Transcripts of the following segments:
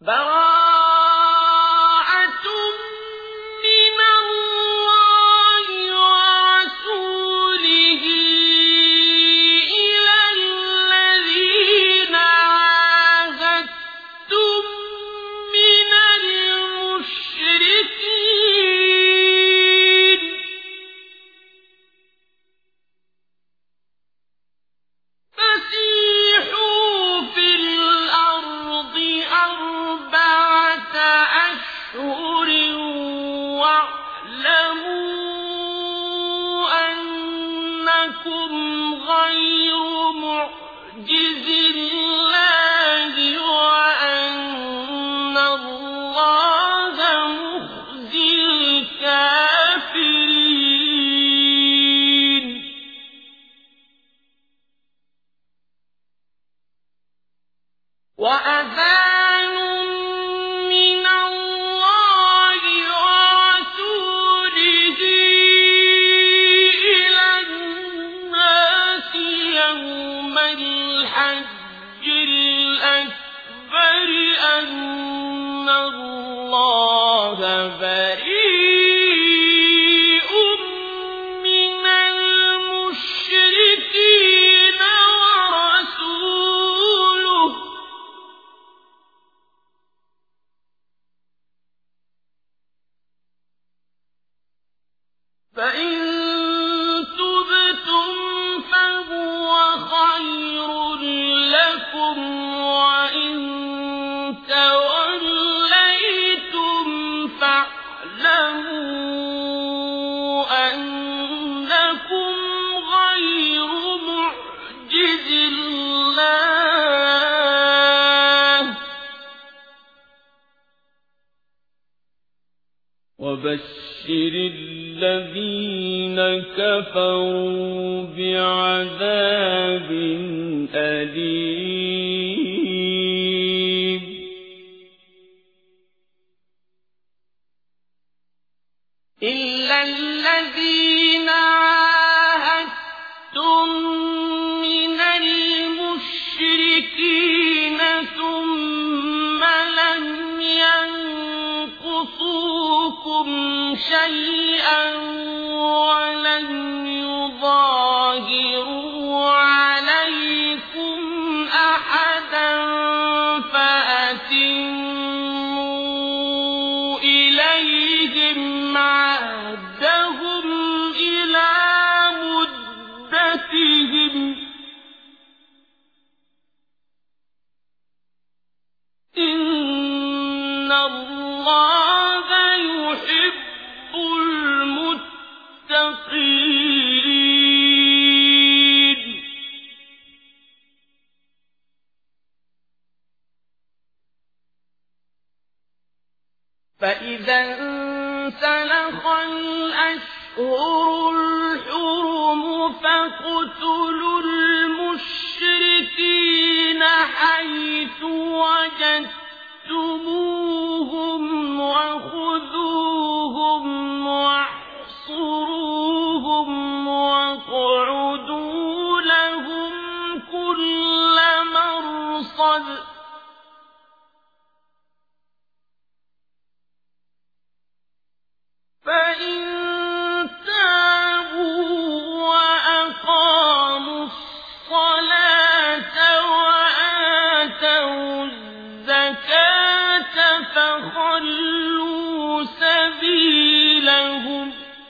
براءة من الله ورسوله إلى الذين عاهدتم من المشركين فسيحوا في الأرض أربعة أشهر واعلموا أنكم غير معجز الله وأن الله مخزي الكافرين وأذان من الله ورسوله إلى الناس يوم الحج الأكبر أن الله بريء من المشركين ورسوله فإن تبتم فهو خير لكم وإن توليتم فاعلموا أنكم غير معجز الله وبشر الذين كفروا بعذاب أليم إلا الذين عاهدتم من المشركين ثم لم ينقصوكم شيئا ولم يظاهروا عليكم أحدا فأتموا إليهم عهدهم إلى مدتهم إن الله يحب المتقين فإذا انسلخ الأشهر الحرم فاقتلوا المشركين حيث وجدتموهم وخذوهم واحصروهم واقعدوا لهم كل مرصد فإن تابوا وأقاموا الصلاة وآتوا الزكاة فخلوا سبيلهم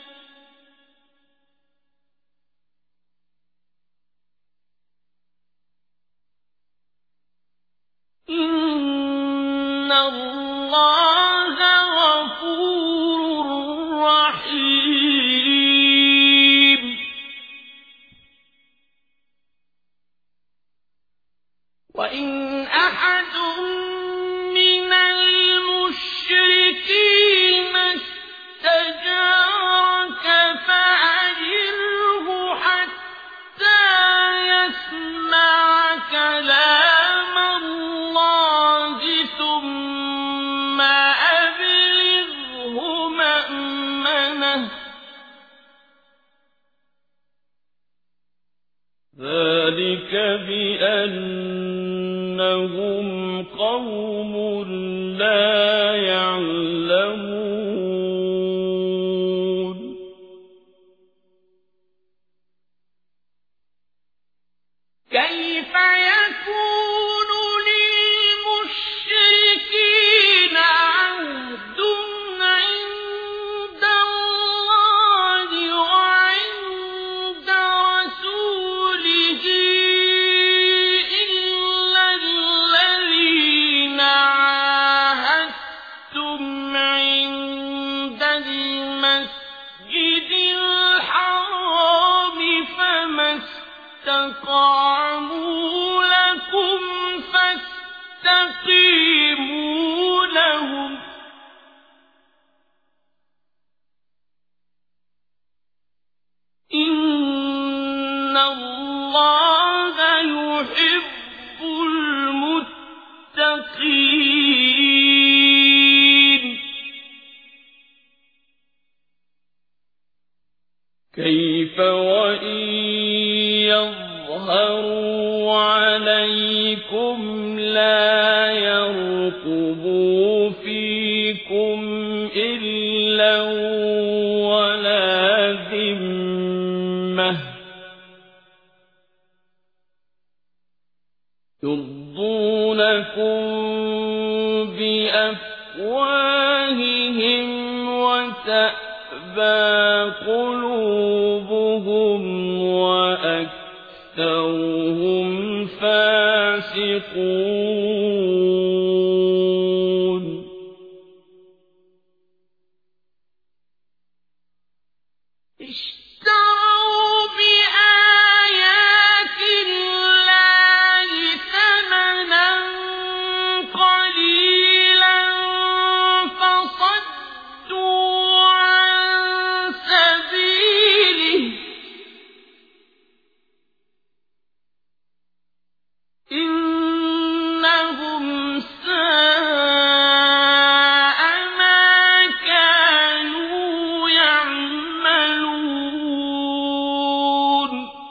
إن الله غفور رحيم وإن أحد من المشركين استجارك فأجره حتى يسمع كلام الله ثم أبلغه لا يعلمون كيف يكون للمشركين عهد عند الله وعند رسوله إلا الذين عاهدتم عند المسجد الحرام فما استقاموا لكم فاستقيموا لهم إن الله يحب المتقين كيف وإن يظهروا عليكم لا يرقبوا فيكم إلا ولا ذمة يرضونكم بأفواههم وتأبى قلوبهم وأكثرهم فاسقون اشتروا بآيات الله ثمنا قليلا فصدوا عن سبيله إنهم ساء ما كانوا يعملون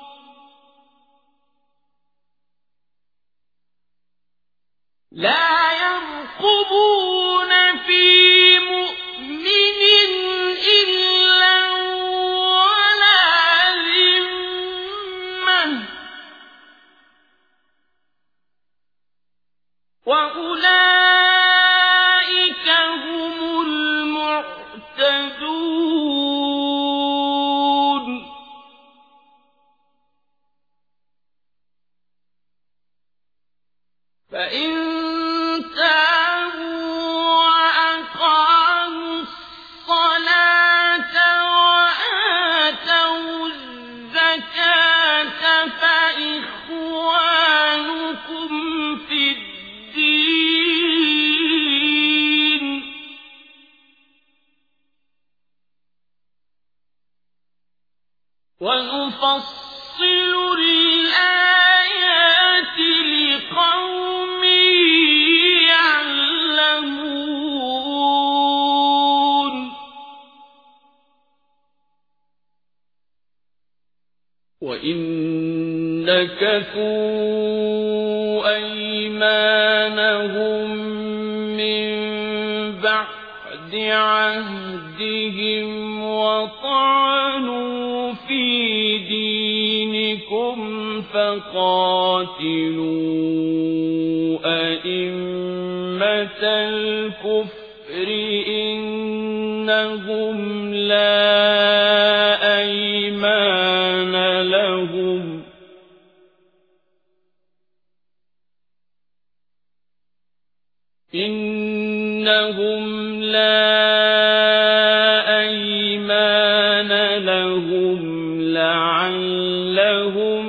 لا يرقبون في مؤمن إلا ولا ذمة وأولئك هم المعتدون فإن تابوا وأقاموا الصلاة وآتوا الزكاة فإخوانكم في الدين ونفصل الآيات لقوم يعلمون وإن نكثوا أيمانهم من بعد عهدهم وطعنوا في دينكم فقاتلوا أئمة الكفر إنهم لا أيمان لهم إنهم لا أيمان لهم لعلهم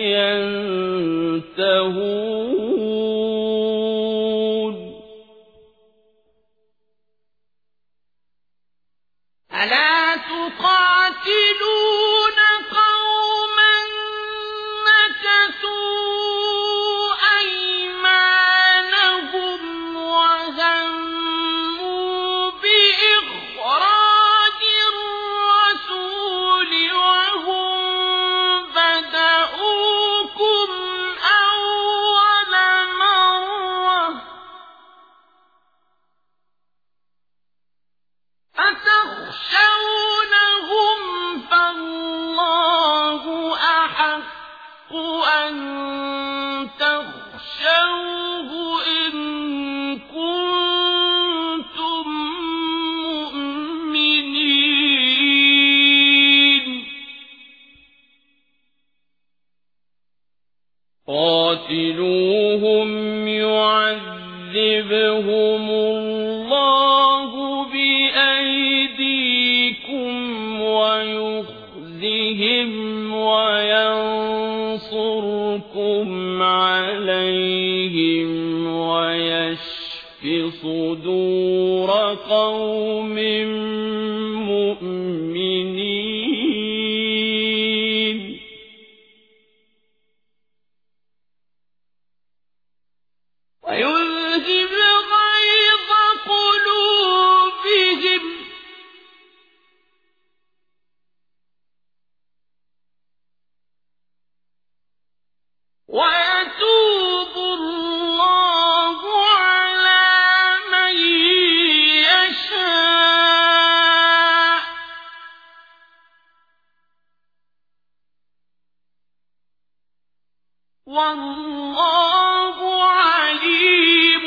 ينتهون ألا تقاتلون قوما نكثوا أيمانهم وهموا يُصِبْهُمُ اللَّهُ بِأَيْدِيكُمْ وَيُخْزِهِمْ وَيَنصُرْكُمْ عَلَيْهِمْ وَيَشْفِ صُدُورَ قَوْمٍ مُؤْمِنِينَ وَيُذْهِبْ غَيْظَ قُلُوبِهِمْ وَيَتُوبُ اللَّهُ عَلَى مَن يَشَاءُ وَاللَّهُ عَلِيمٌ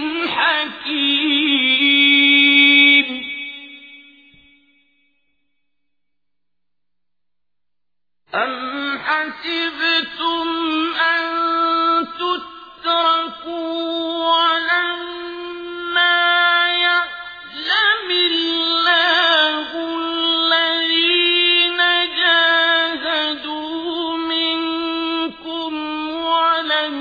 حَكِيمٌ أَمْ حَسِبْتُمْ أَن تُتْرَكُوا وَلَمَّا يَعْلَمِ اللَّهُ الَّذِينَ جَاهَدُوا مِنكُمْ وَلَمْ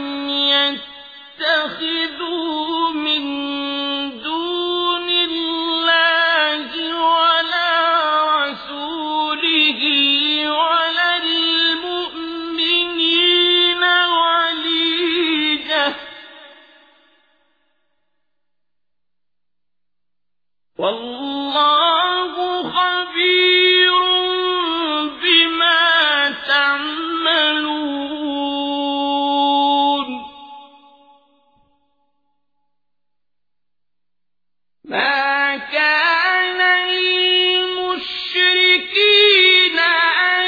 يَتَّخِذُوا مِن دُونِ اللَّهِ وَلَا رَسُولِهِ وَلَا الْمُؤْمِنِينَ وَلِيجَةً وَاللَّهُ خَبِيرٌ بِمَا تَعْمَلُونَ مَا كَانَ لِلْمُشْرِكِينَ أَن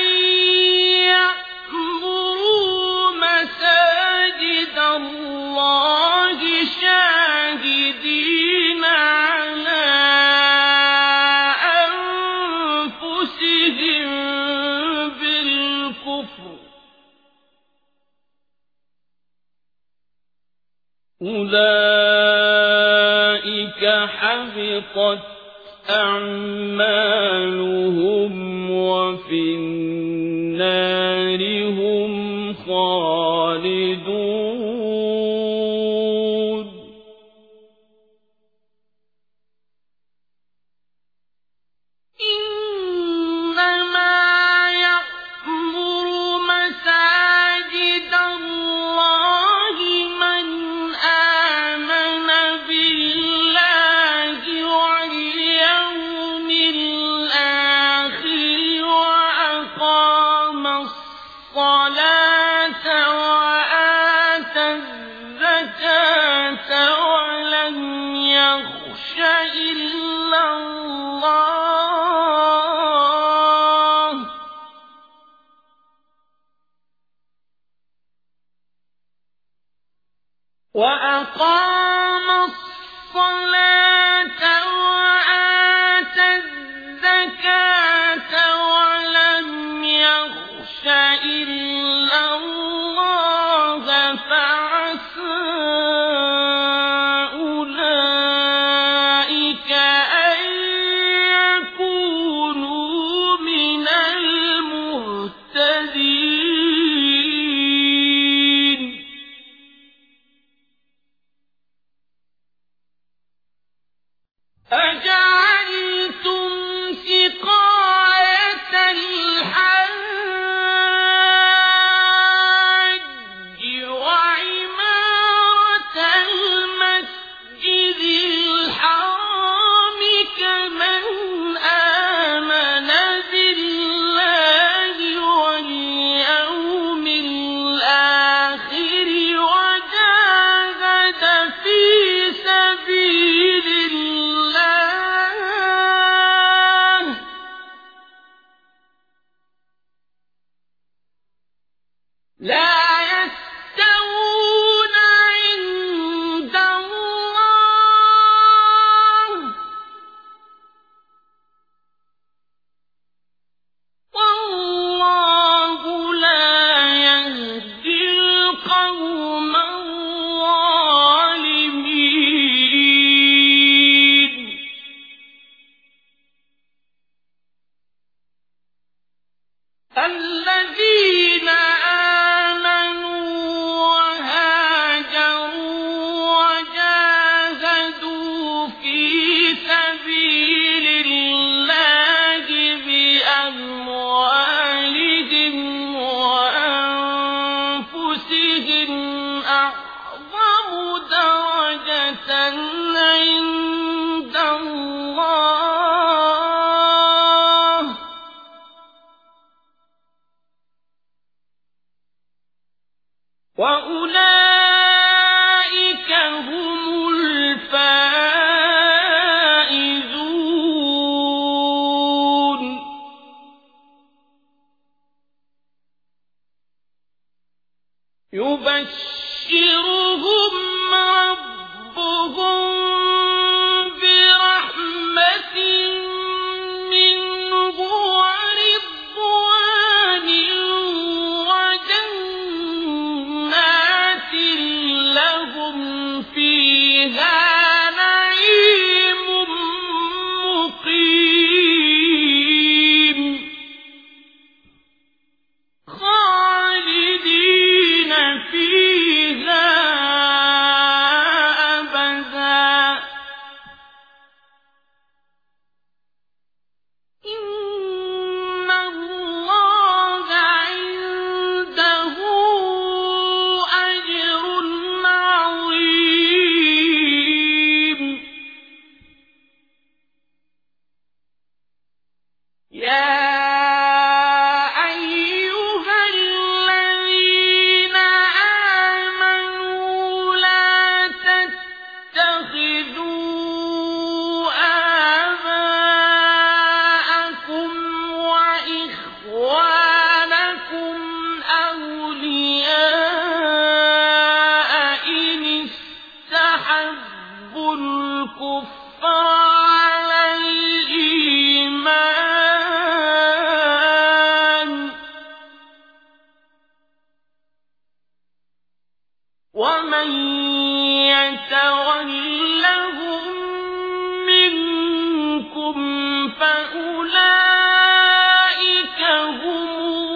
يَعْمُرُوا مَسَاجِدَ اللَّهِ شَاهِدِينَ عَلَىٰ أَنفُسِهِم بِالْكُفْرِ أُولَٰئِكَ حَبِطَتْ أَعْمَالُهُمْ وَفِي النَّارِ هُمْ خَالِدُونَ إِنَّمَا يَعْمُرُ مَسَاجِدَ اللَّهِ مَنْ آمَنَ بِاللَّهِ وَالْيَوْمِ الْآخِرِ وَأَقَامَ الصَّلَاةَ وَآتَى الزَّكَاةَ وَلَمْ يَخْشَ إِلَّا اللَّهَ وَأَقَامَ الصَّلَاةَ وَآتَى الزَّكَاةَ وَلَمْ يَخْشَ إِلَّا اللَّهَ فَعَسَىٰ أُولَٰئِكَ أَن يَكُونُوا مِنَ الْمُهْتَدِينَ أَجَعَلْتُمْ سِقَايَةَ الْحَاجِّ وَعِمَارَةَ الْمَسْجِدِ الْحَرَامِ كَمَنْ آمَنَ بِاللَّهِ وَالْيَوْمِ الْآخِرِ وَجَاهَدَ فِي سَبِيلِ اللَّهِ تتخذوا آباءكم وإخوانكم أولياء إن استحبوا الكفر على الإيمان ومن يتولهم منكم فأولئك هم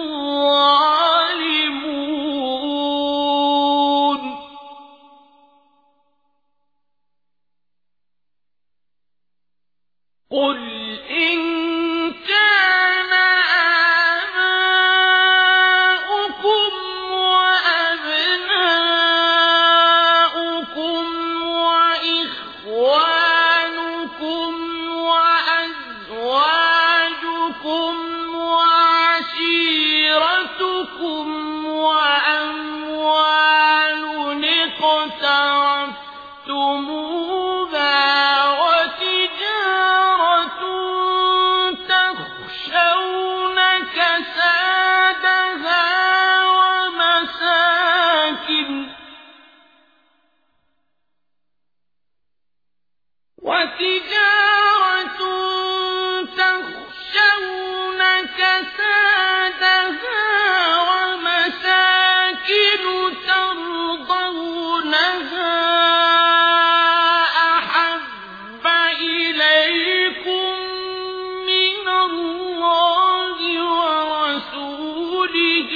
الظالمون قل إن كان آباؤكم وأبناؤكم وإخوانكم وأزواجكم وعشيرتكم وأموال اقترفتموها وتجارة تخشون كسادها ومساكن ترضونها أحب إليكم من الله ورسوله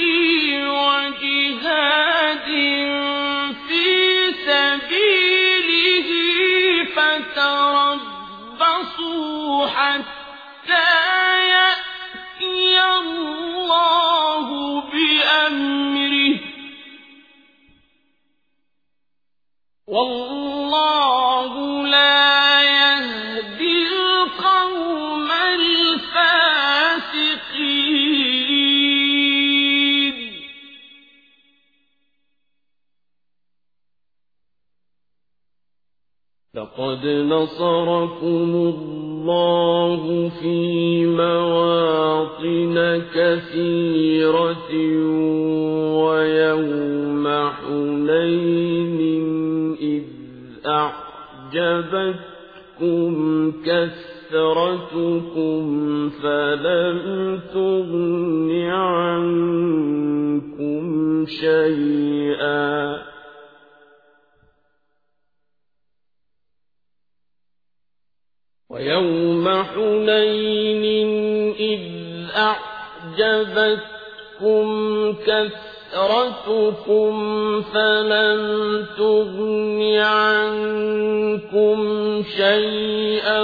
وجهاد في سبيله فتربصوا حتى يأتي الله بأمره والله لا يهدي القوم الفاسقين لقد نصركم الله في مواطن كثيرة ويوم حنين إذ أعجبتكم كثرتكم فلم تغن عنكم شيئا ويوم حنين إذ أعجبتكم كثرتكم فلم تغن عنكم شيئا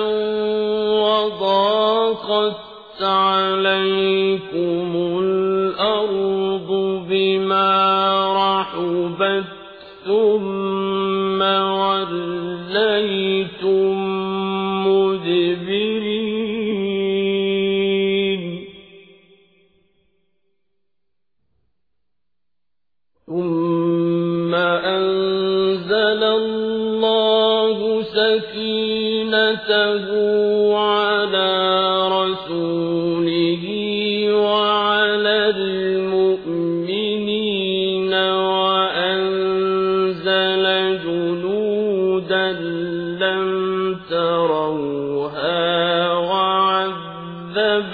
وضاقت عليكم الأرض بما رحبت ثم وليتم مدبرين ثم أنزل الله سكينته على رسوله وعلى المؤمنين وأنزل جنودا لم تروها وعذب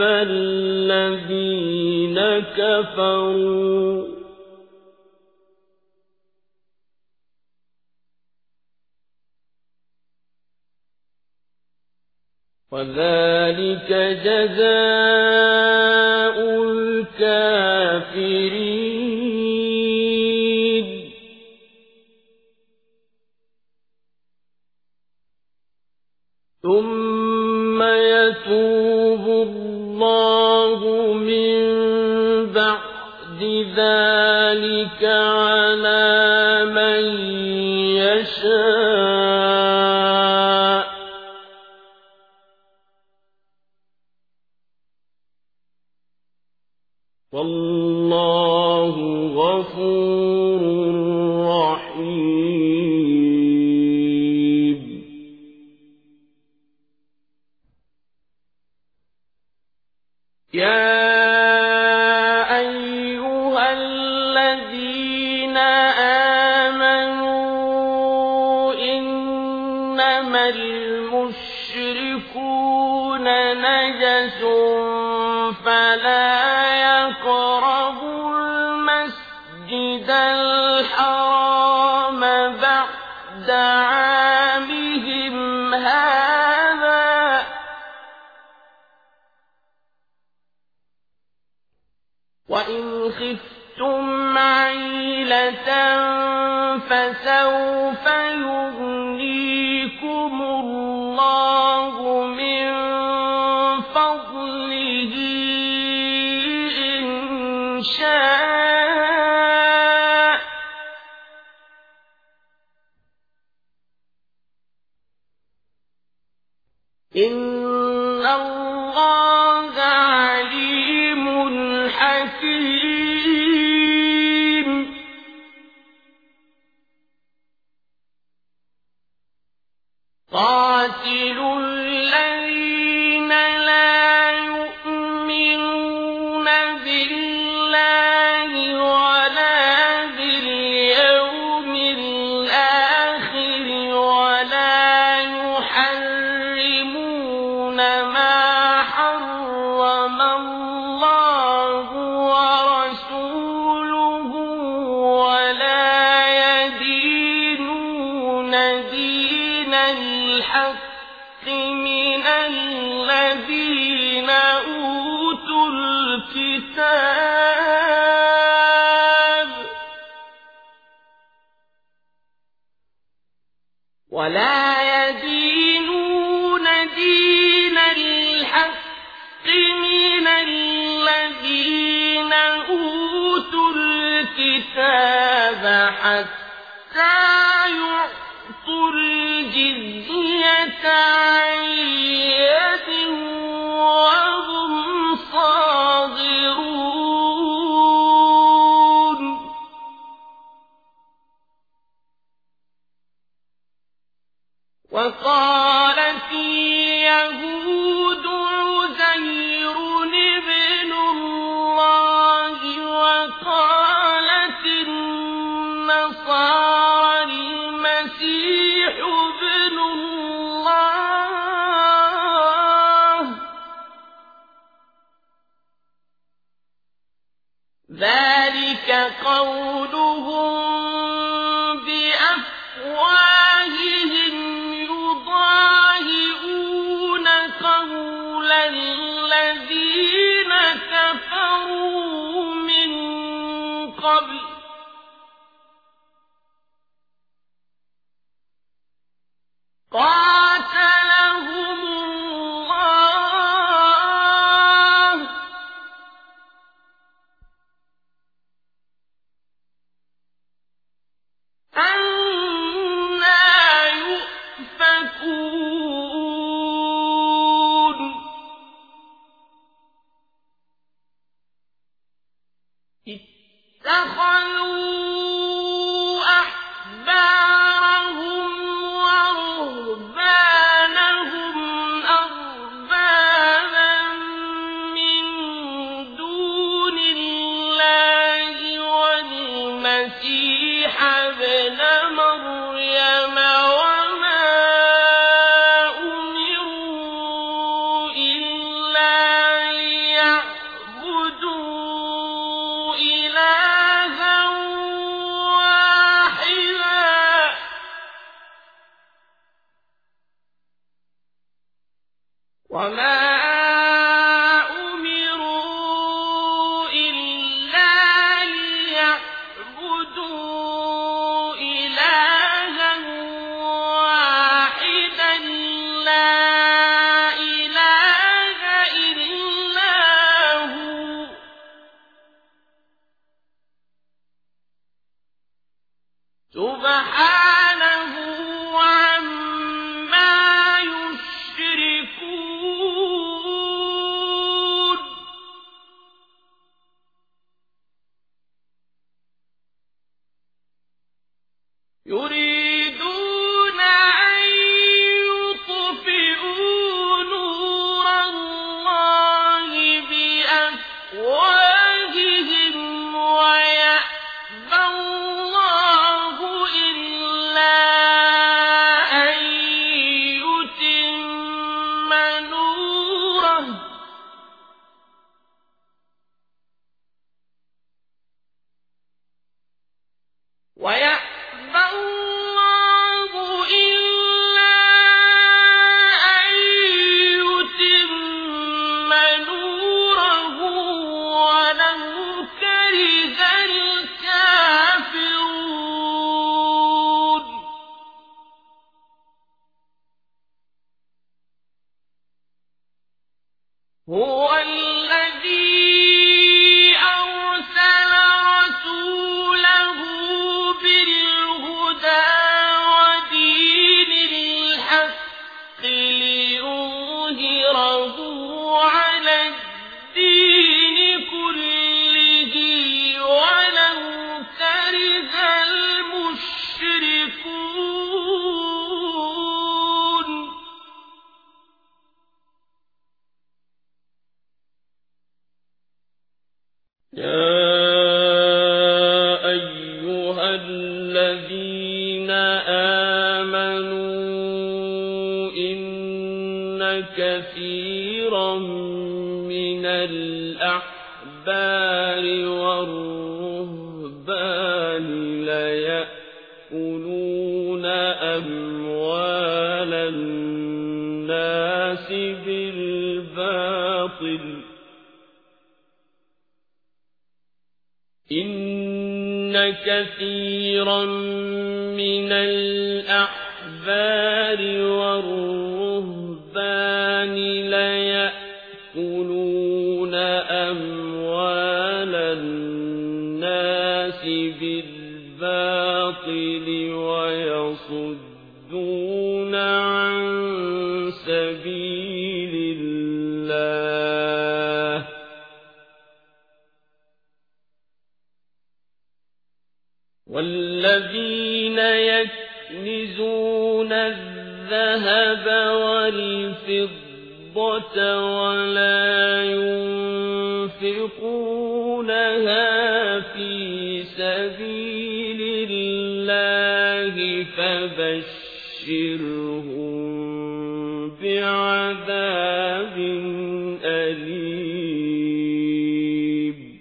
الذين كفروا وذلك جزاء الكافرين ثم يتوب الله من بعد ذلك على من يشاء والله غفور رحيم يا أيها الذين آمنوا إنما المشركون نجس فلا يقربوا المسجد الحرام بعد عامهم هذا وإن خفتم عيلة فسوف يغنيكم الله من فضله إن شاء إن الله عليم حكيم قاتلوا الذين لا يؤمنون بالله ولا باليوم الآخر ولا يحرمون ما حرم الله ورسوله ولا يدينون دين الحق من الذين أوتوا الكتاب حتى يعطوا الجزية عن يد وهم صاغرون وقالت اليهود عزير ابن الله وقالت النصارى المسيح ابن الله ذلك قولهم بأفواههم يضاهئون قول الذين كفروا من قبل قاتلهم الله أنى يؤفكون اتخذوا أحبارهم ورهبانهم أربابا من دون الله والمسيح ابن مريم وما أمروا إلا ليعبدوا إلها واحدا وما أمروا إلا ليعبدوا إلها واحدا لا إله إلا هو سبحانه عما يشركون يريدون أن يطفئوا هو الذي أرسل رسوله بالهدى ودين الحق ليظهره على الدين كله ولو كره المشركون يا أيها الذين آمنوا إن كثيرا من الأحبار والرهبان ليأكلون أموال الناس بالباطل إن كثيرا من الأحبار والرهبان ليأكلون أموال الناس بالباطل ويصدون عن سبيل الله والذين يكنزون الذهب والفضة ولا ينفقونها في سبيل الله فبشرهم بعذاب أليم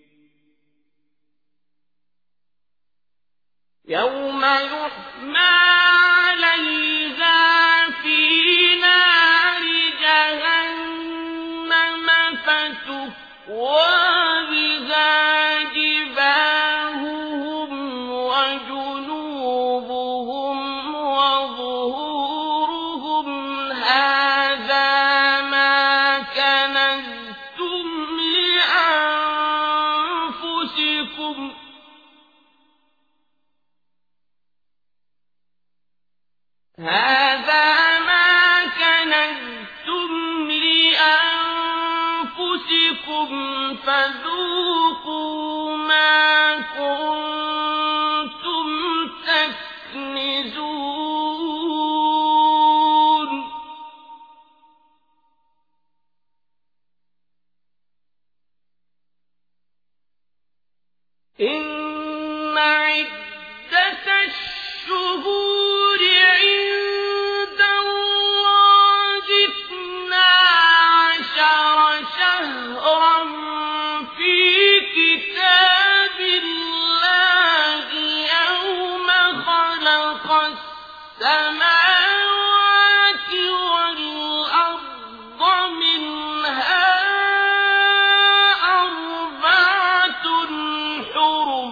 يوم يحمى عليها في نار جهنم فتكوى بها جباههم وجنوبهم وظهورهم هذا ما كنزتم لأنفسكم هذا ما كنزتم لأنفسكم فذوقوا ما كنتم تكنزون إن عدة الشهور عند الله 12 شهرا في كتاب الله يوم خلق السماوات والأرض منها أربعة حرم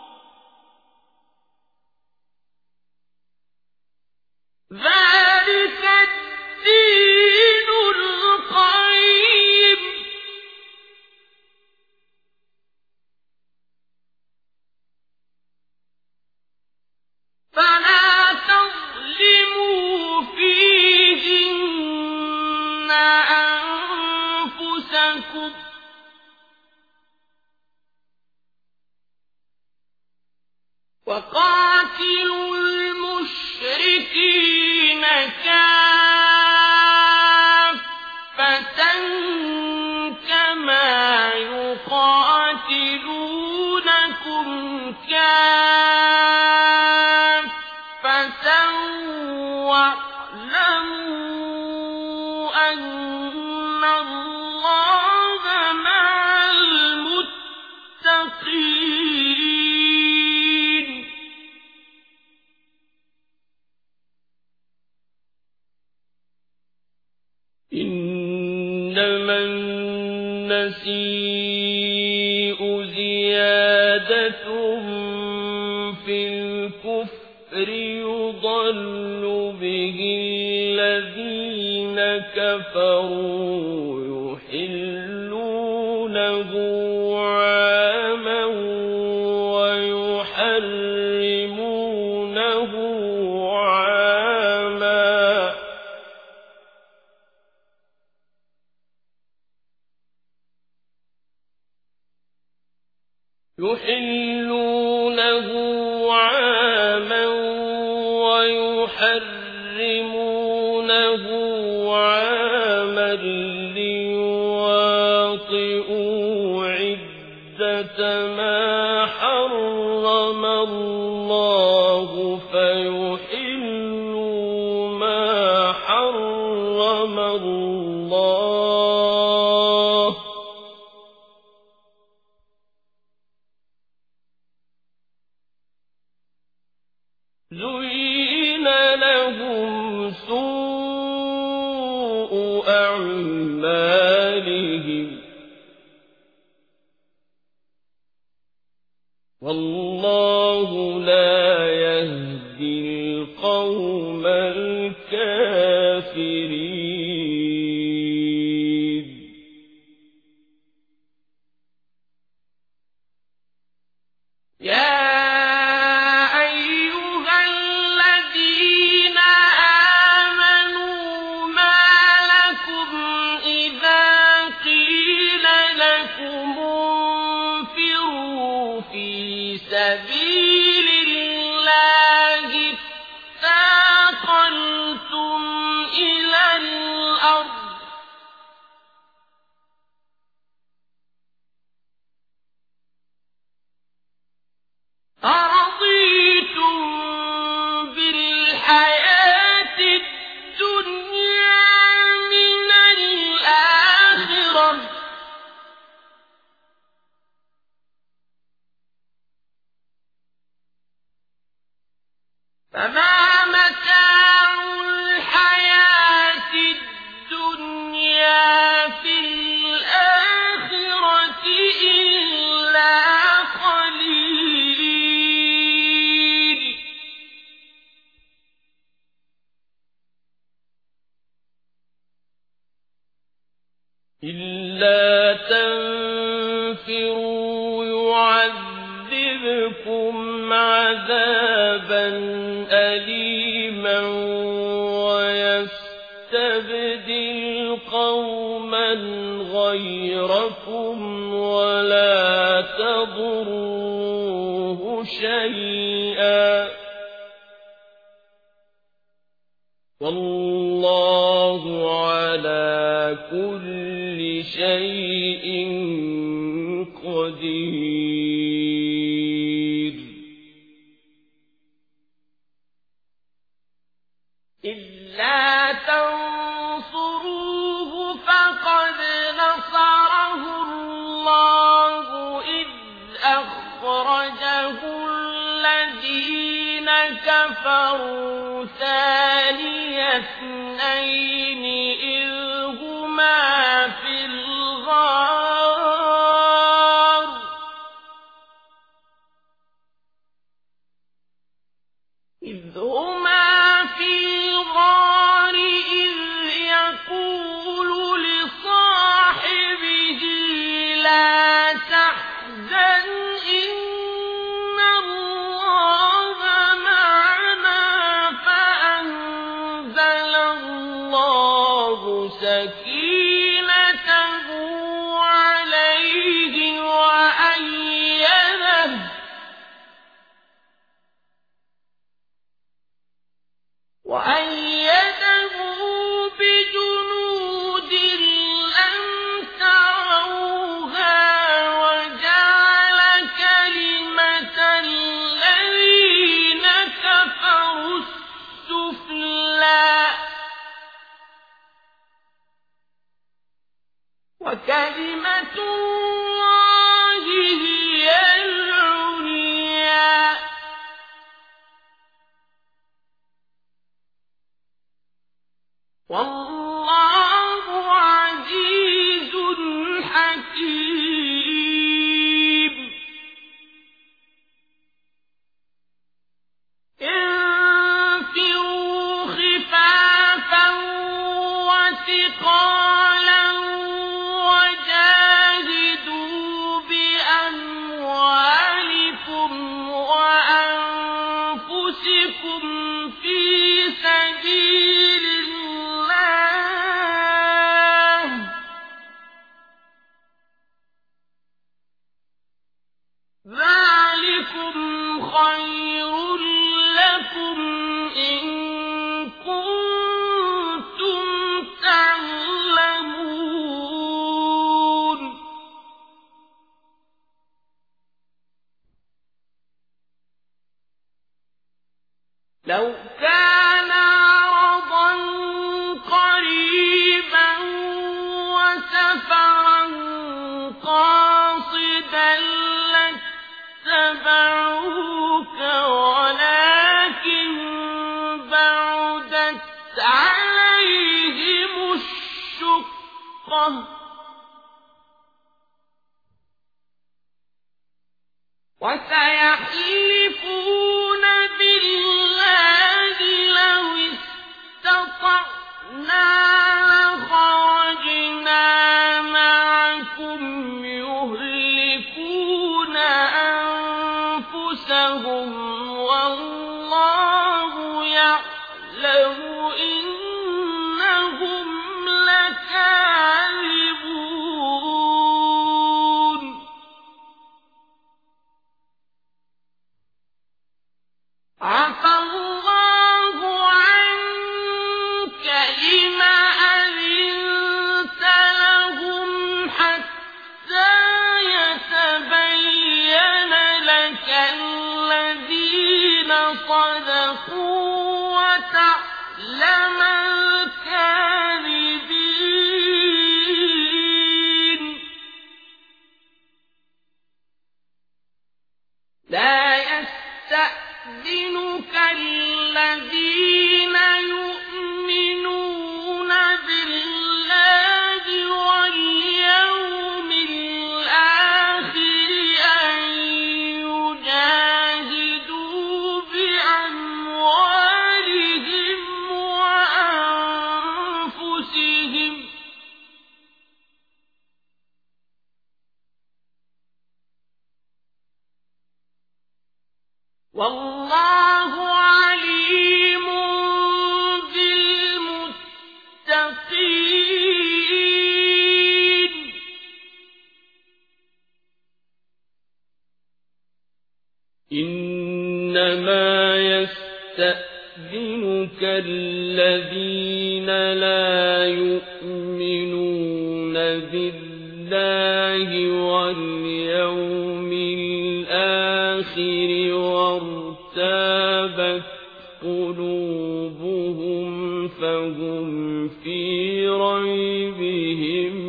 ذلك الدين القيم فلا تظلموا فيهن أنفسكم وقاتلوا المشركين كافة كما يقاتلونكم كافة واعلموا أن الله مع المتقين إنما النسيء زيادة في الكفر يضل به الذين كفروا يحلونه عاما ويحرمونه عاما ليواطئوا عدة ما حرم الله فيحلوا ما حرم الله زين لهم سوء أعمالهم والله لا يهدي القوم الكافرين يا سبيل الله اثاقلتم إلى الأرض أرضيتم بالحياة الدنيا من الآخرة فما متاع الحياة الدنيا في الآخرة إلا قليل إلا تنفروا يعذبكم عذابا أليما ويستبدل قوما غيركم ولا تضروه شيئا والله على كل شيء قدير إلا تنصروه فقد نصره الله إذ أخرجه الذين كفروا ثاني اثنين إذ هما في الغار إذ يقول لصاحبه لا تحزن إن الله معنا فأنزل الله سكينته عليه وأيده بجنود لم تروها وجعل كلمة الذين كفروا السفلى وكلمة الله هي العليا والله عزيز حكيم انفروا خفافا وثقالا وجاهدوا بأموالكم وأنفسكم في سبيل الله اتبعوك ولكن بعدت عليهم الشقة وسيحلفون بالله لو استطعنا لخرجنا معكم يهلكون أنفسهم والله يعلم إنهم لكاذبون عفى الله عنك لم أذنت لهم حتى يتبين لك الذين صدقوا وتعلم الكاذبين لا يستأذنك الذين يؤمنون بالله واليوم الآخر أن يجاهدوا بأموالهم وأنفسهم والله عليم بالمتقين إنما يستأذنك الذين لا يؤمنون بالله واليوم الآخر وارتابت قلوبهم فهم في ريبهم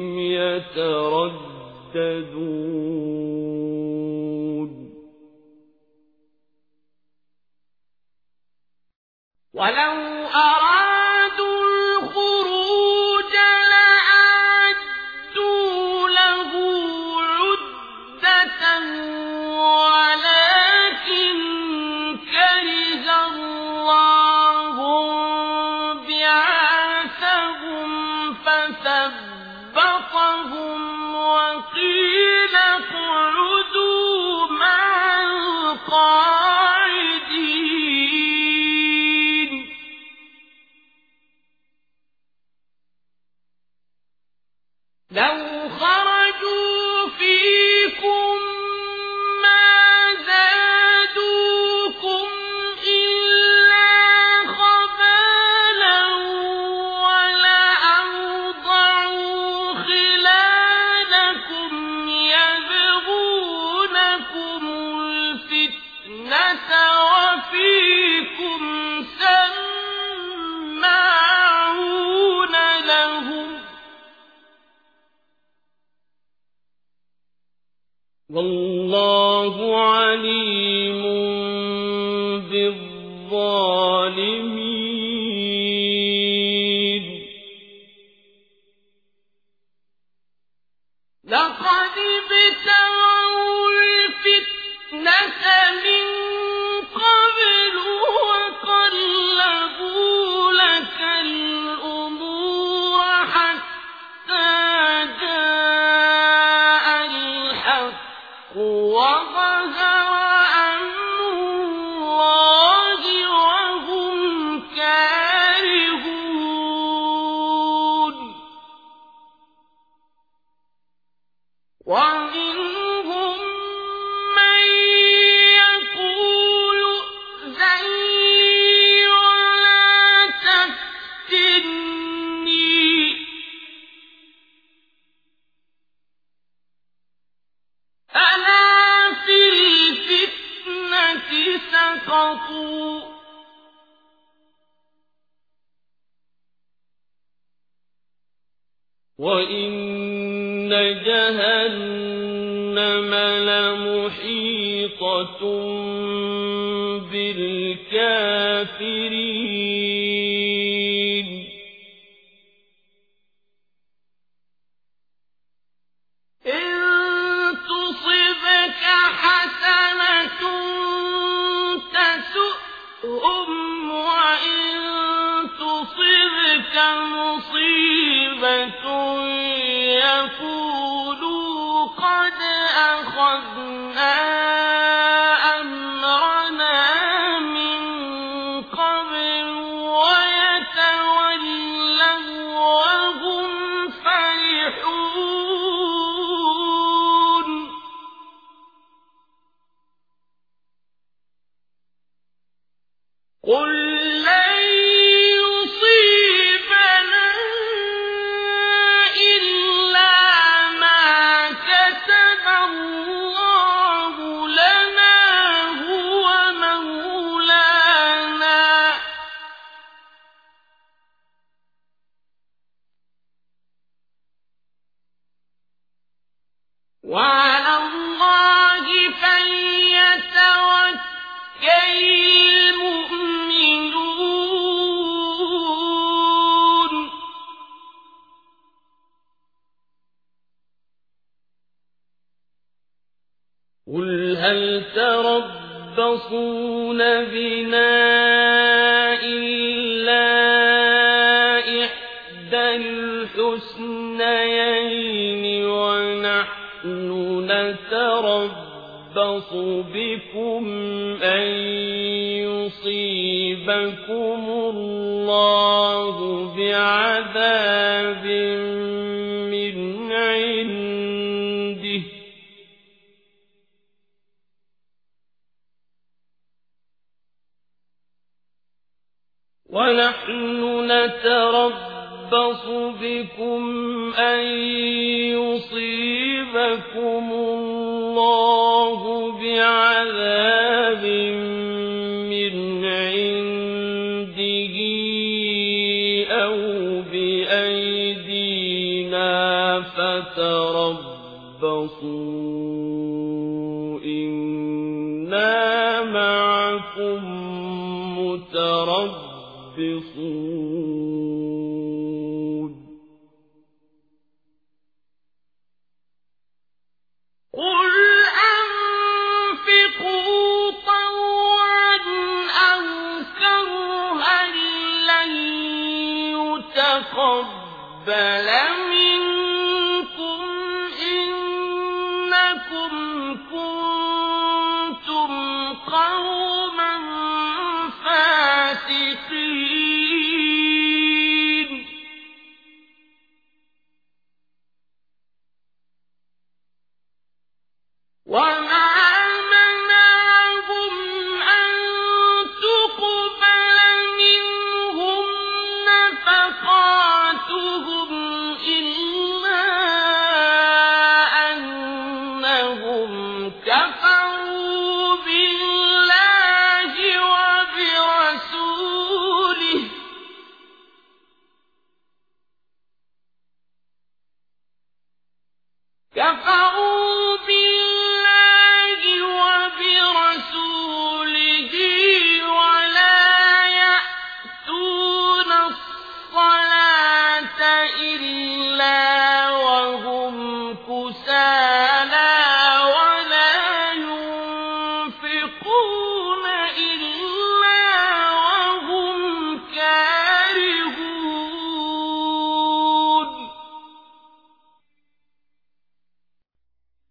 يترددون ولو أرادوا الخروج لأعدوا له عدة ولكن كره الله بعاثهم فثبطهم وقيل اقعدوا مع القاعدين لو خرجوا فيكم ما زادوكم إلا خبالا ولأوضعوا خلالكم يبغونكم الفتنة وفيكم سماعون لهم والله عليم بالظالمين لقد ابتغوا الفتنة من قبل وقلبوا لك الأمور حتى جاء الحق وظهر أمر الله وهم كارهون ومنهم من يقول ائذن لي ولا تفتني ألا في الفتنة سقطوا وإن جهنم لمحيطة محيطة بالكافرين إن تصبك حسنة تسؤهم وإن تصبك مصيبة يقولوا قد أخذنا أمرنا من قبل ويتولوا وهم فرحون قل لن يصيبنا إلا ما كتب الله لنا هو مولانا وعلى الله فليتوكل المؤمنون قل هل تربصون بنا إلا إحدى الحسنيين ونحن نتربص بكم أن يصيبكم الله بعذاب من عنده ونحن نتربص بكم أن يصيبكم الله بعذاب من عنده أو بأيدينا فتربصوا إنا معكم متربصون قل أنفقوا طوعا أو كرها لن يتقبل منكم إنكم كنتم قوما فاسقين وما منعهم أن تقبل منهم نفقاتهم إلا أنهم كفروا بالله وبرسوله ولا يأتون الصلاة إلا وهم كسالى ولا ينفقون إلا وهم كارهون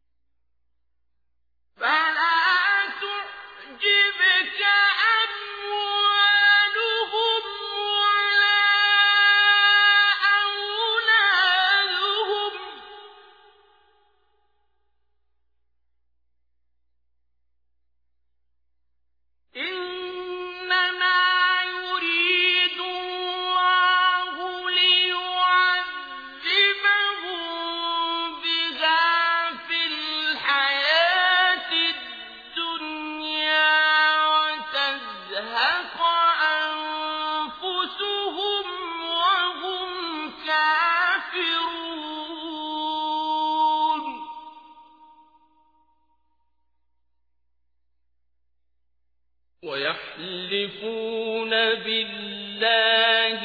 يحلفون بالله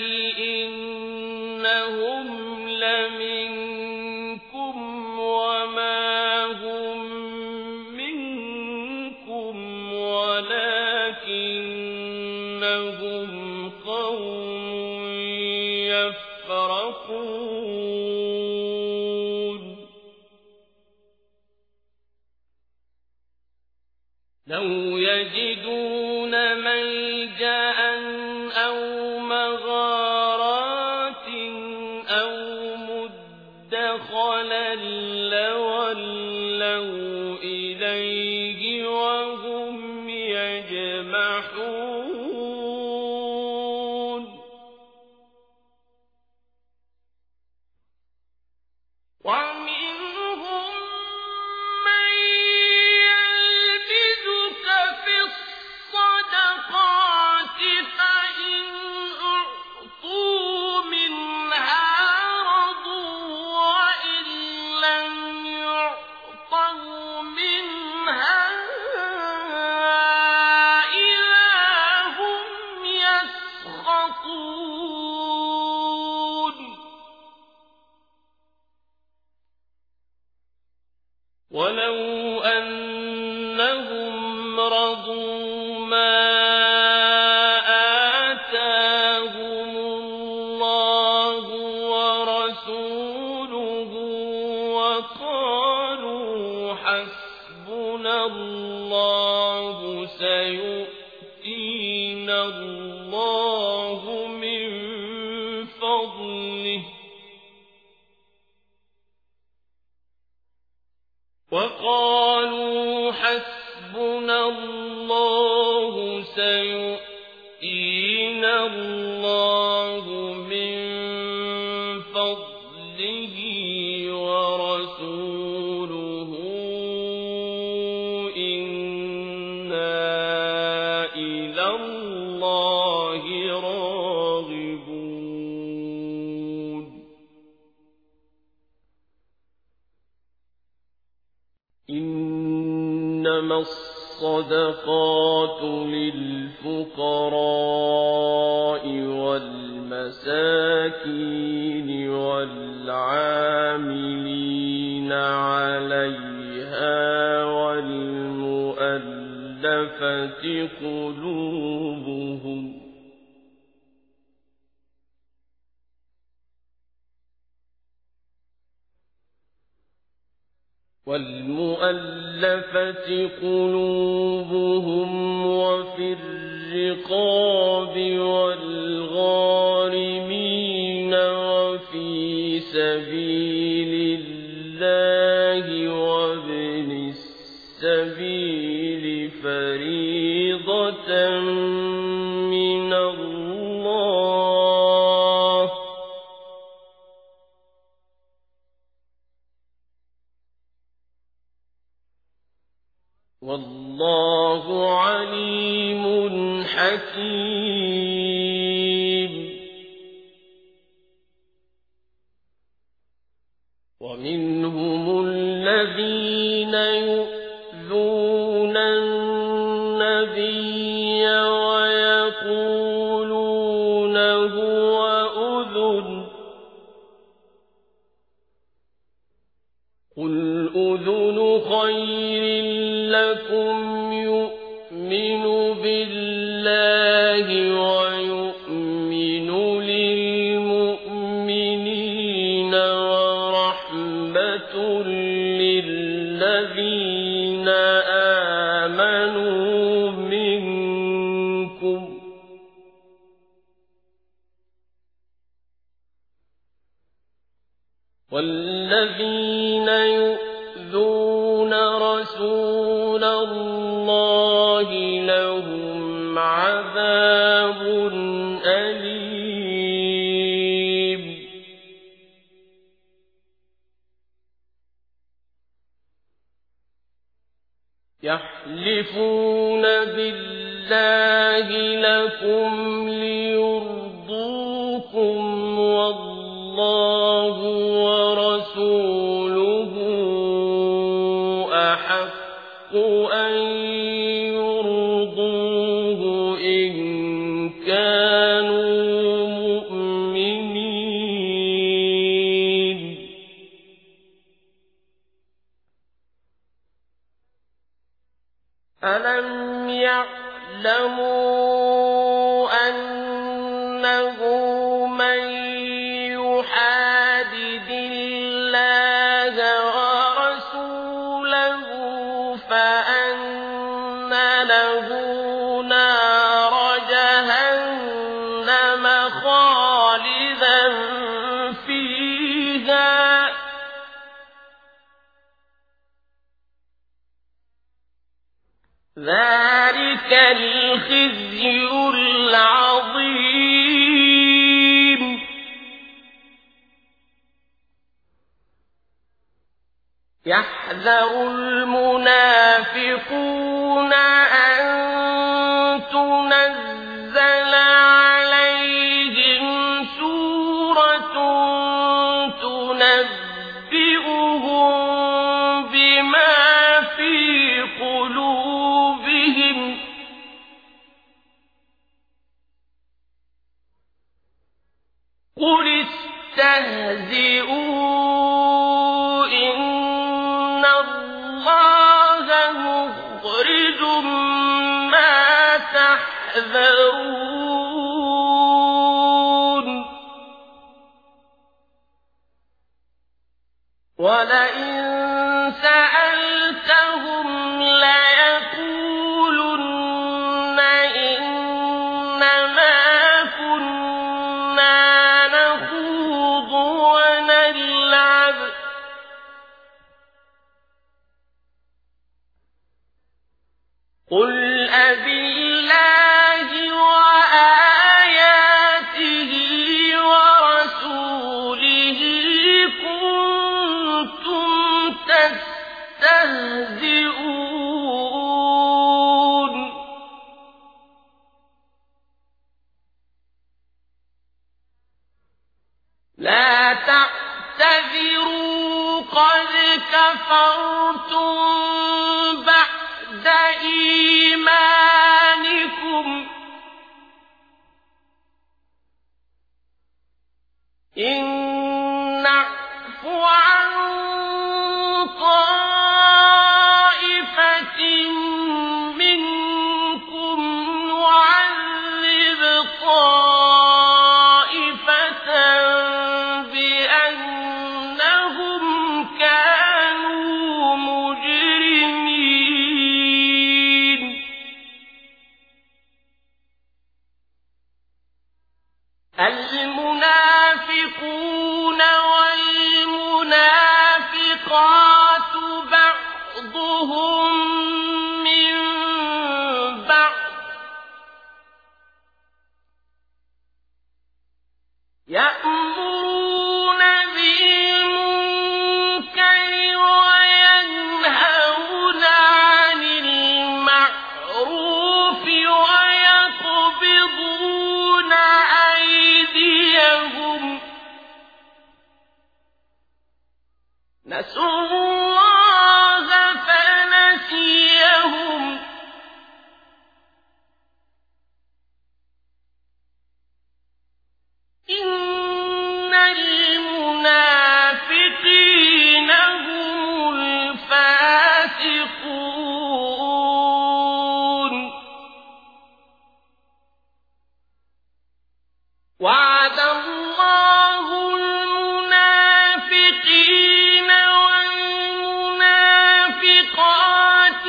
إنهم لمنكم وما هم منكم ولكنهم قوم يفرقون لو يجدون ملجأ أو مغارات أو مدخلا لولوا إليه وهم يجمحون ومنهم من يلبسك في الصدقات فإن أعطوا منها رضوا وإن لم يعطوا منها إذا هم يسخطون ولو أنهم رضوا ما آتاهم الله ورسوله وقالوا حسبنا الله سيؤتينا الله من فضله وقالوا حسبنا الله سيؤتينا الله من فضله ورسوله إنا إلى الله راغبون إنما الصدقات للفقراء والمساكين والعاملين عليها والمؤلفة قلوبهم وفي الرقاب والغارمين وفي سبيل الله وابن السبيل فريضة من الله والله عليم حكيم ومنهم الذين يؤذون النبي ويقولون هو أذن قل أذن خير لكم يؤمن بالله ويؤمن للمؤمنين ورحمة للذين آمنوا منكم والذين يؤذون رسول الله لهم عذاب أليم يحلفون بالله لكم ليرضوكم والله ورسوله أحق أن يرضوه أنه من يحادد الله ورسوله فأن له نار جهنم خالدا فيها ذلك الخزي العظيم يحذر المنافقون أن تنزل عليهم سورة تنبئهم بما في قلوبهم قل استهزئوا إن الله مخرج ما تحذرون ولئن سألتهم ليقولن إنما كنا نخوض ونلعب قل أبالله وآياته ورسوله كنتم تستهزئون لا تعتذروا قد كفرتم بعد إيمانكم إن نعف عن طائفة منكم نعذب طائفة بأنهم كانوا مجرمين المنافقون والمنافقات بعضهم من بعض يأمرون بالمنكر وينهون عن المعروف ويقبضون أيديهم نسوا الله فنسيهم إن المنافقين هم الفاسقون وعد الله المنافقين والمنافقات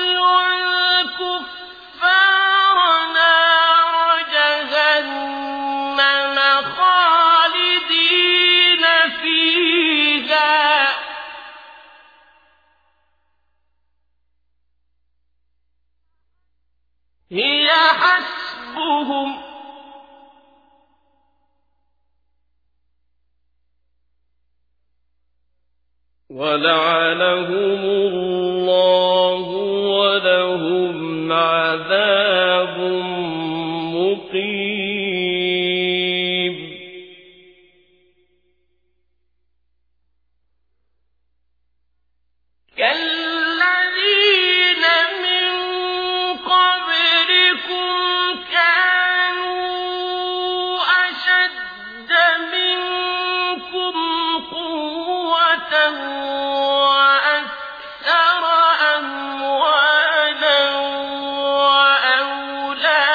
والكفار نار جهنم خالدين فيها هي حسبهم ولعنهم الله ولهم عذاب مقيم كالذين من قبلكم كانوا أشد منكم قوة وأكثر أموالا وأولادا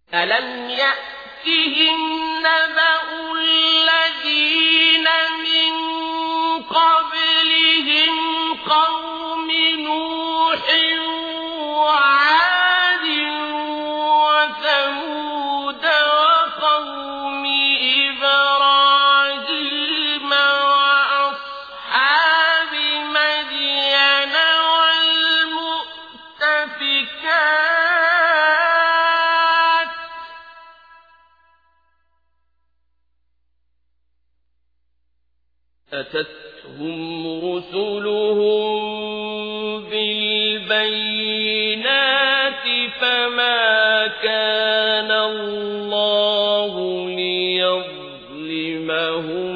ألم يأتهم نبأ الذين من قبلهم قوم نوح وعاد وثمود وقوم إبراهيم وأصحاب مدين والمؤتفكات أتتهم رسلهم بالبينات فما كان الله ليظلمهم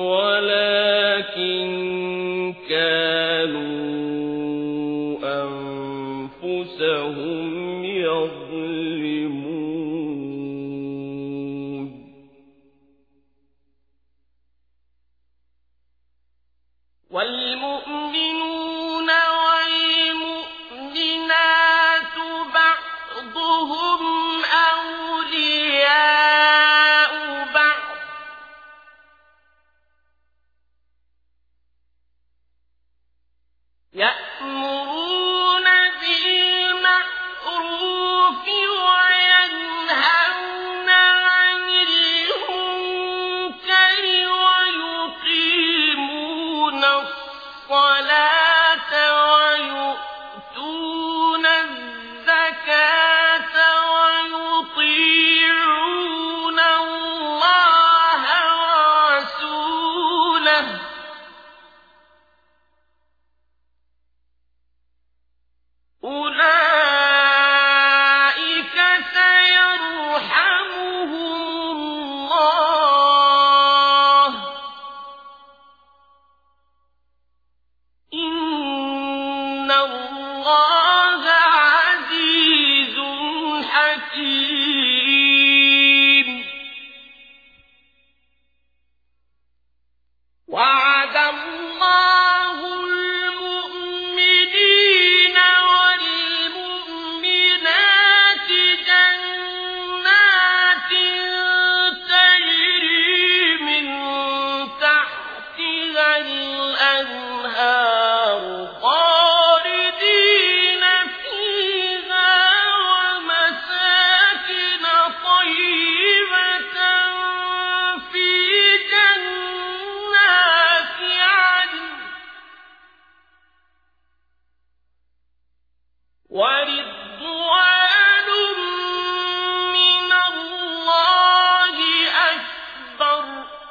ولكن كانوا أنفسهم يظلمون والمؤمنون والمؤمنات بعضهم أولياء بعض يأمرون بالمعروف وينهون عن المنكر ويقيمون الصلاة ويؤتون الزكاة ويطيعون الله ورسوله أولئك سيرحمهم الله إن الله عزيز حكيم وعد الله المؤمنين والمؤمنات جنات تجري من تحتها الأنهار خالدين فيها ومساكن طيبة في جنات عدن ورضوان من الله أكبر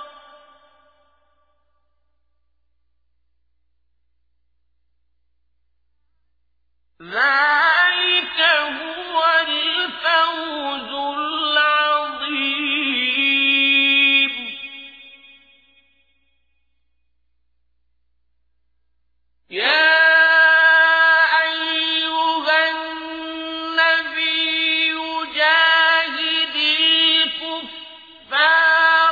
ذلك هو الفوز العظيم يا أيها النبي جاهد الكفار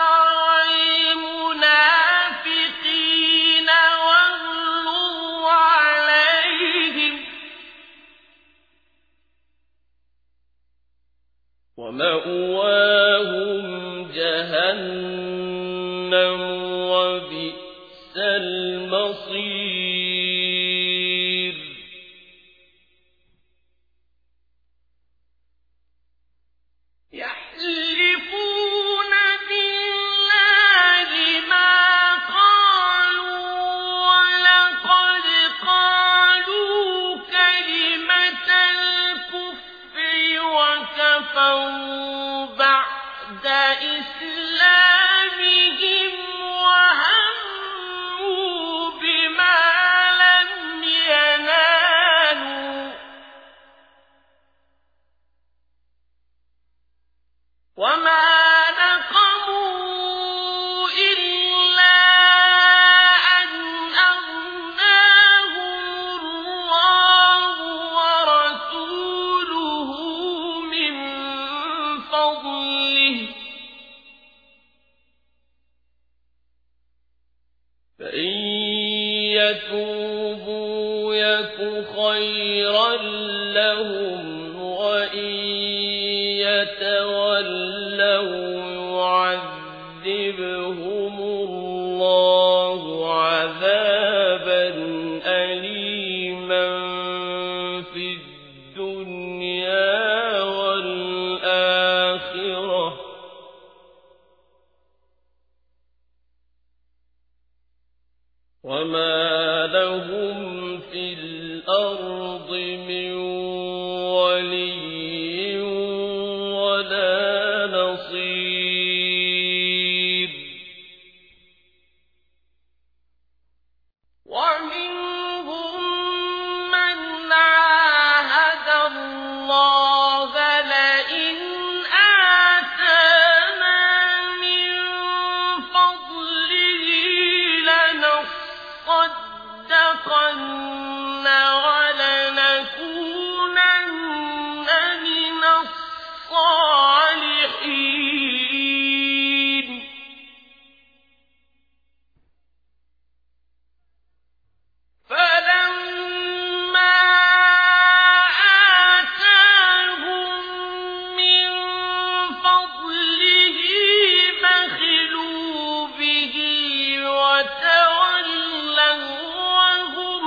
والمنافقين واغلظ عليهم ومأواهم جهنم وبئس المصير يحلفون بالله ما قالوا ولقد قالوا كلمة الكفر وكفروا بعد إسلامهم وهموا بما لم ينالوا وما نقموا إلا أن أغناهم الله ورسوله من فضله فإن يتوبوا يك خيرا لهم وإن يتولوا في الأرض من ولي ولا نصير ومنهم من عاهد الله لئن آتانا من فضله لنصدقن ولنكونن من الصالحين فلما آتاهم من فضله بخلوا به وتولوا وهم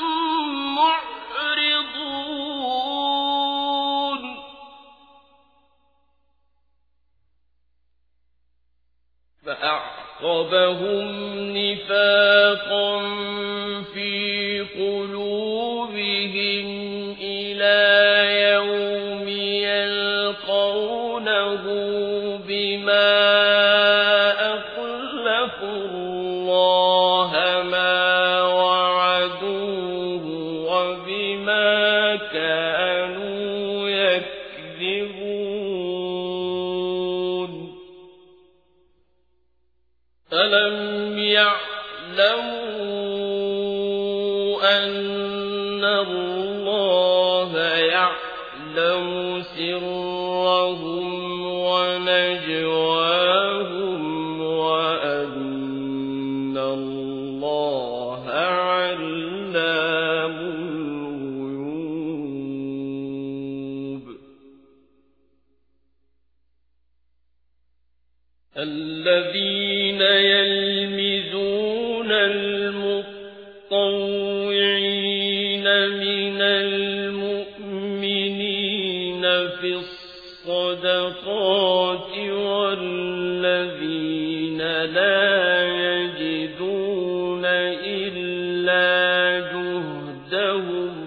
معرضون فأعقبهم نفاقا في قلوبهم إلى يوم يلقونه بما أخلفوا الله ما وعدوه وبما كانوا يكذبون ألم يعلموا أن الله يعلم سرهم ونجواهم وأن الله علام الغيوب الذين يلمزون المطوعين من المؤمنين في الصدقات والذين لا يجدون إلا جهدهم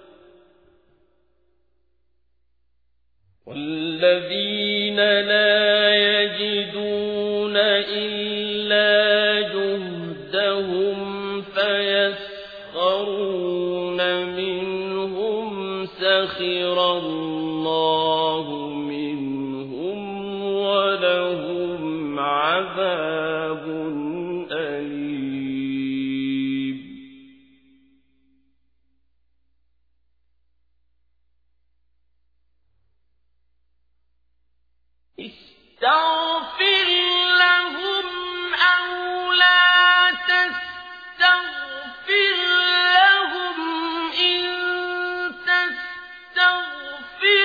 فيسخرون منهم سخر الله منهم ولهم عذاب أليم استغفر لهم أو لا تستغفر لهم إن تستغفر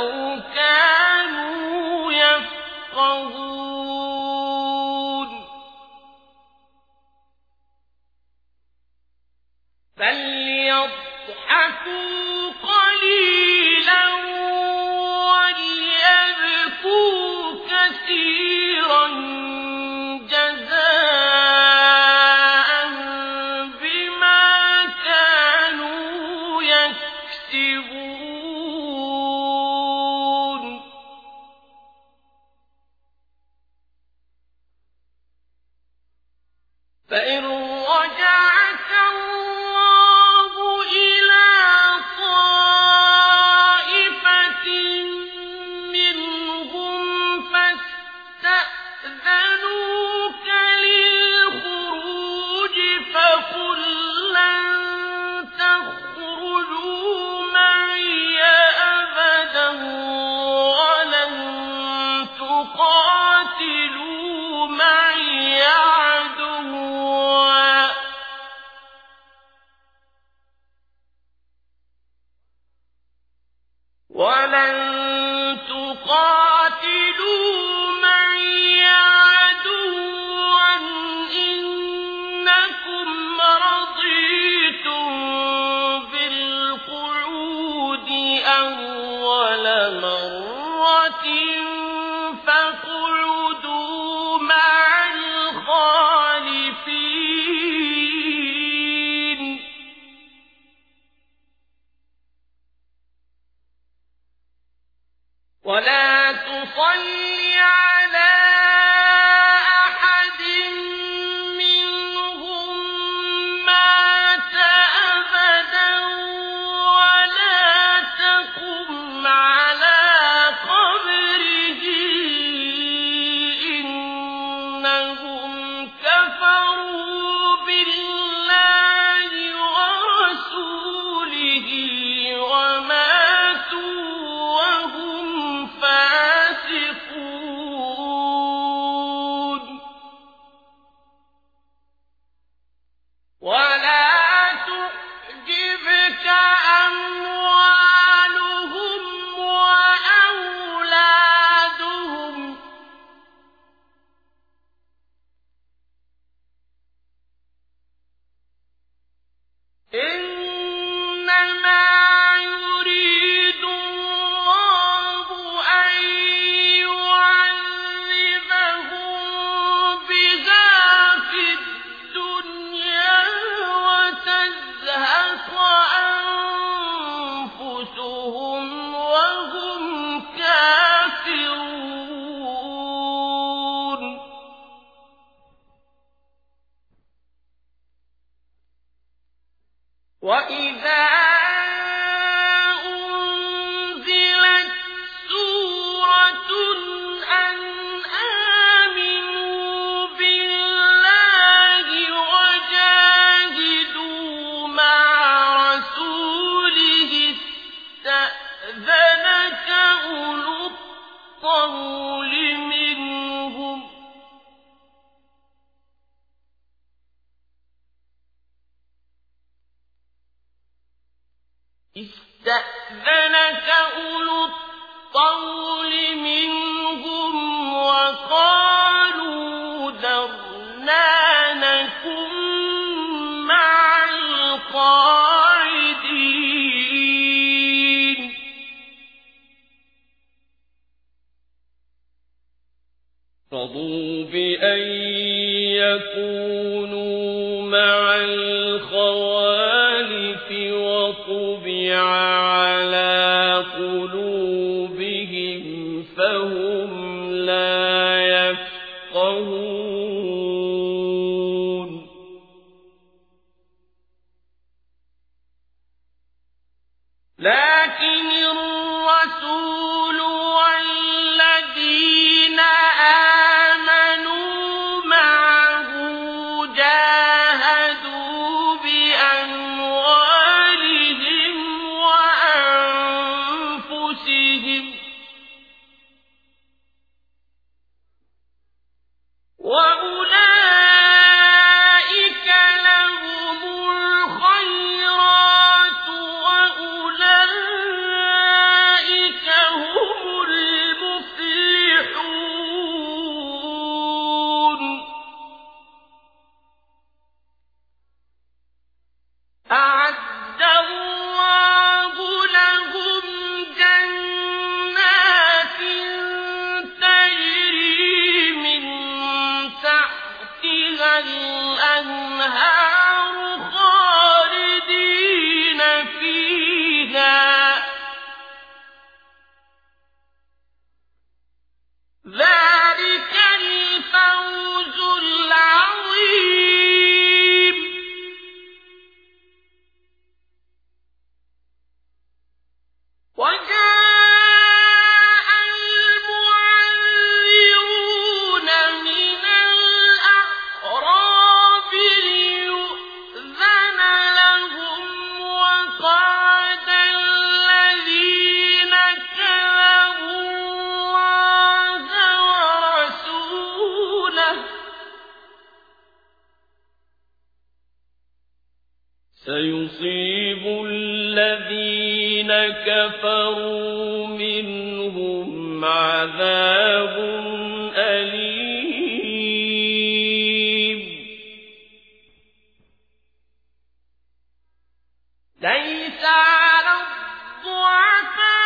لَوْ كَانُوا يَفْقَهُونَ فَلْيَضْحَكُوا قَلِيلًا وَلْيَبْكُوا كَثِيرًا جَزَاءً بِمَا كَانُوا يَكْسِبُونَ فَإِن رَّجَعَكَ اللَّهُ إِلَىٰ طَائِفَةٍ مِّنْهُمْ فَاسْتَأْذَنُوكَ لِلْخُرُوجِ فَقُل لَّن تَخْرُجُوا مَعِيَ أَبَدًا وَلَن تُقَاتِلُوا مَعِيَ عَدُوًّا إِنَّكُمْ رَضِيتُم بِالْقُعُودِ أَوَّلَ مَرَّةٍ فَاقْعُدُوا مَعَ الْخَالِفِينَ وَلَا تُصَلِّ عَلَىٰ أَحَدٍ مِّنْهُم مَّاتَ أَبَدًا وَلَا تَقُمْ عَلَىٰ قَبْرِهِ إِنَّهُمْ كَفَرُوا بِاللَّهِ وَرَسُولِهِ وَمَاتُوا وَهُمْ فَاسِقُونَ وَلَا تُعْجِبْكَ أَمْوَالُهُمْ وَأَوْلَادُهُمْ ۚ إِنَّمَا يُرِيدُ اللَّهُ أَن يُعَذِّبَهُم بِهَا فِي الدُّنْيَا وَتَزْهَقَ أَنفُسُهُمْ وَهُمْ كَافِرُونَ وَإِذَا أُنزِلَتْ سُورَةٌ أَنْ آمِنُوا بِاللَّهِ وَجَاهِدُوا مَعَ رَسُولِهِ اسْتَأْذَنَكَ أُولُو الطَّوْلِ مِنْهُمْ ۖ وَقَالُوا ذَرْنَا نَكُن مَّعَ الْقَاعِدِينَ رَضُوا بِأَن يَكُونُوا مَعَ الْخَوَالِفِ وَطُبِعَ عَلَىٰ قُلُوبِهِمْ فَهُمْ لَا يَفْقَهُونَ لَٰكِنِ الرَّسُولُ وَالَّذِينَ آمَنُوا مَعَهُ جَاهَدُوا بِأَمْوَالِهِمْ وَأَنفُسِهِمْ ۚ وَأُولَٰئِكَ لَهُمُ الْخَيْرَاتُ وَأُولَٰئِكَ هُمُ سيصيب الذين كفروا منهم عذاب أليم. ليس على الضعفاء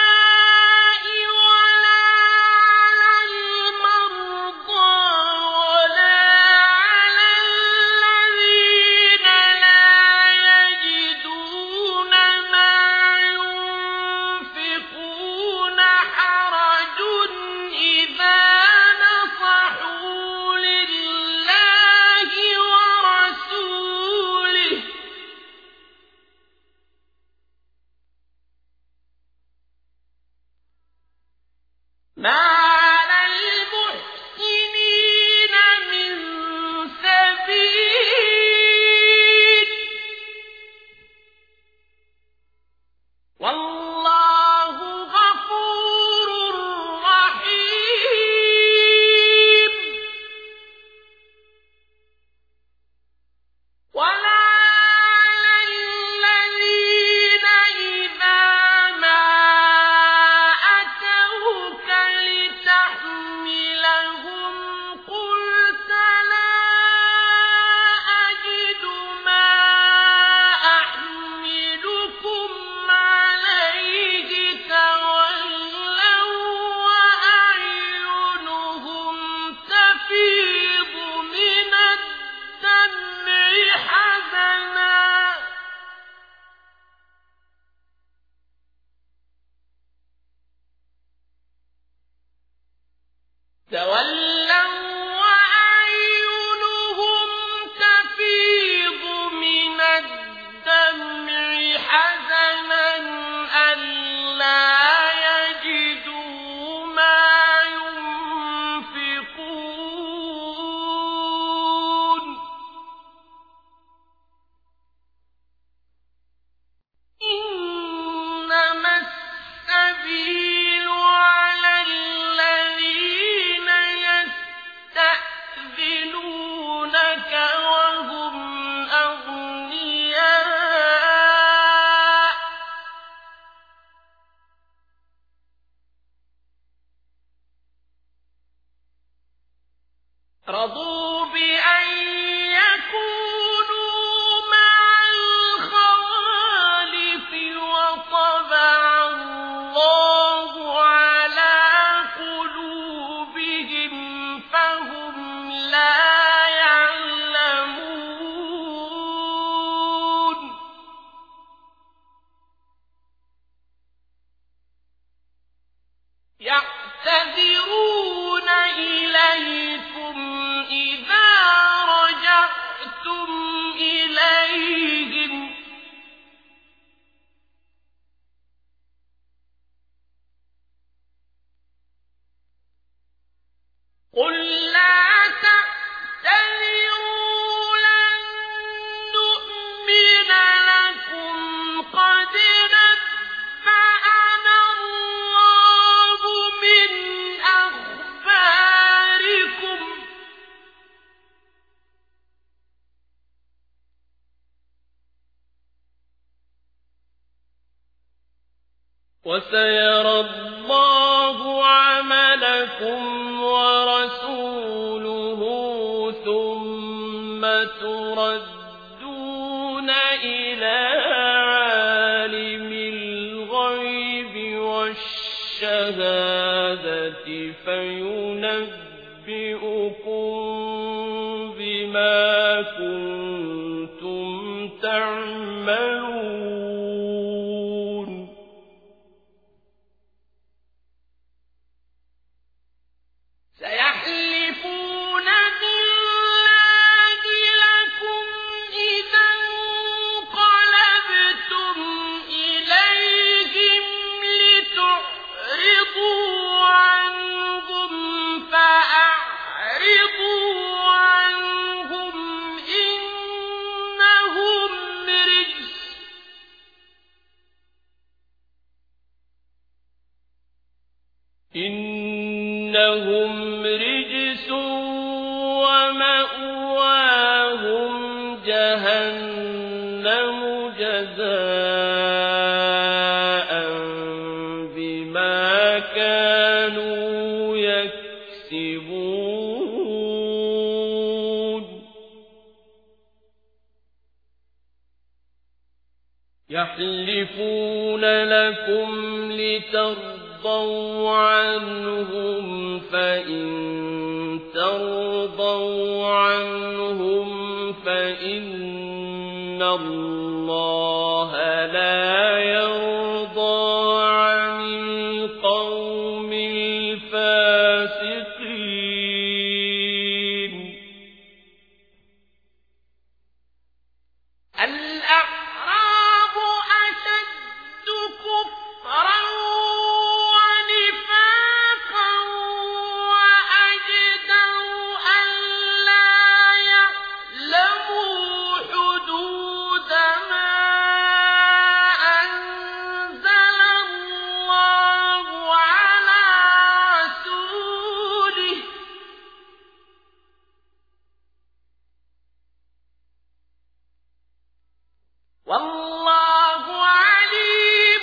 رضوا بأن يكونوا مع الخوالف وطبع الله على قلوبهم فهم لا يعلمون. يعتذرون إليكم إذا رجعتم إليهم قل لا تعتذروا لن نؤمن لكم قد نبأنا الله من أخباركم وسيرى الله عملكم ورسوله ثم تردون إلى عالم الغيب والشهادة فينبئكم بما كنتم تعملون. سيحلفون بالله لكم إذا انقلبتم إليهم لتعرضوا عنهم فأعرضوا عنهم إنهم رجس ومأواهم جهنم بما كانوا يكسبون يحلفون لكم لترضوا عنهم فإن ترضوا عنهم فإن الله لا يرضى عن القوم الفاسقين الأعراب أشد كفرا ونفاقا وأجدر ألا يعلموا حدود ما أنزل الله على رسوله والله عليم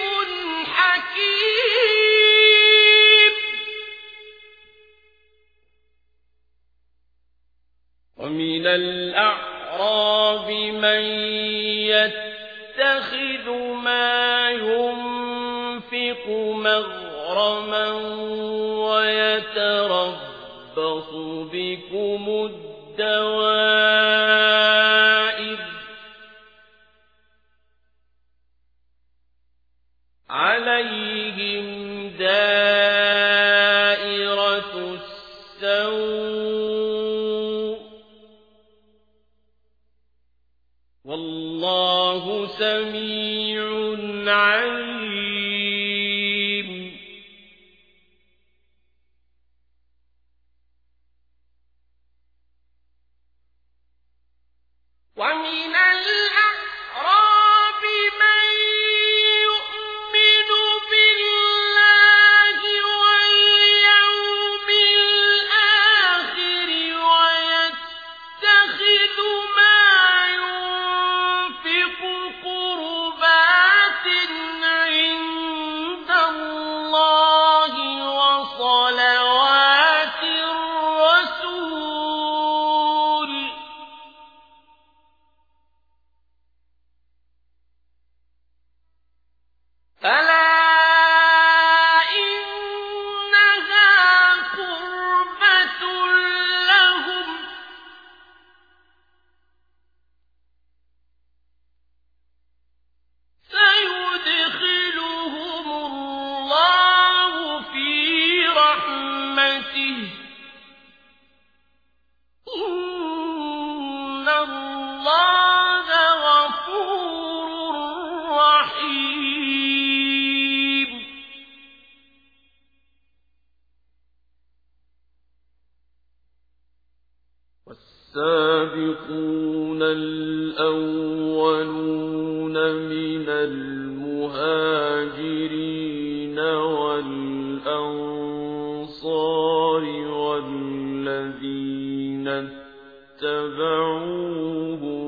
حكيم ومن الأعراب من يتخذ ما ينفق مغرما ويتربص بكم الدوائر عليهم دائرة السوء والله سميع عليم ومن الأعراب من يؤمن بالله واليوم الآخر ويتخذ ما ينفق قربات عند الله وصلوات الرسول ألا إنها قربة لهم سيدخلهم الله في رحمته إن الله غفور رحيم والسابقون الأولون من المهاجرين والأنصار والذين اتبعوهم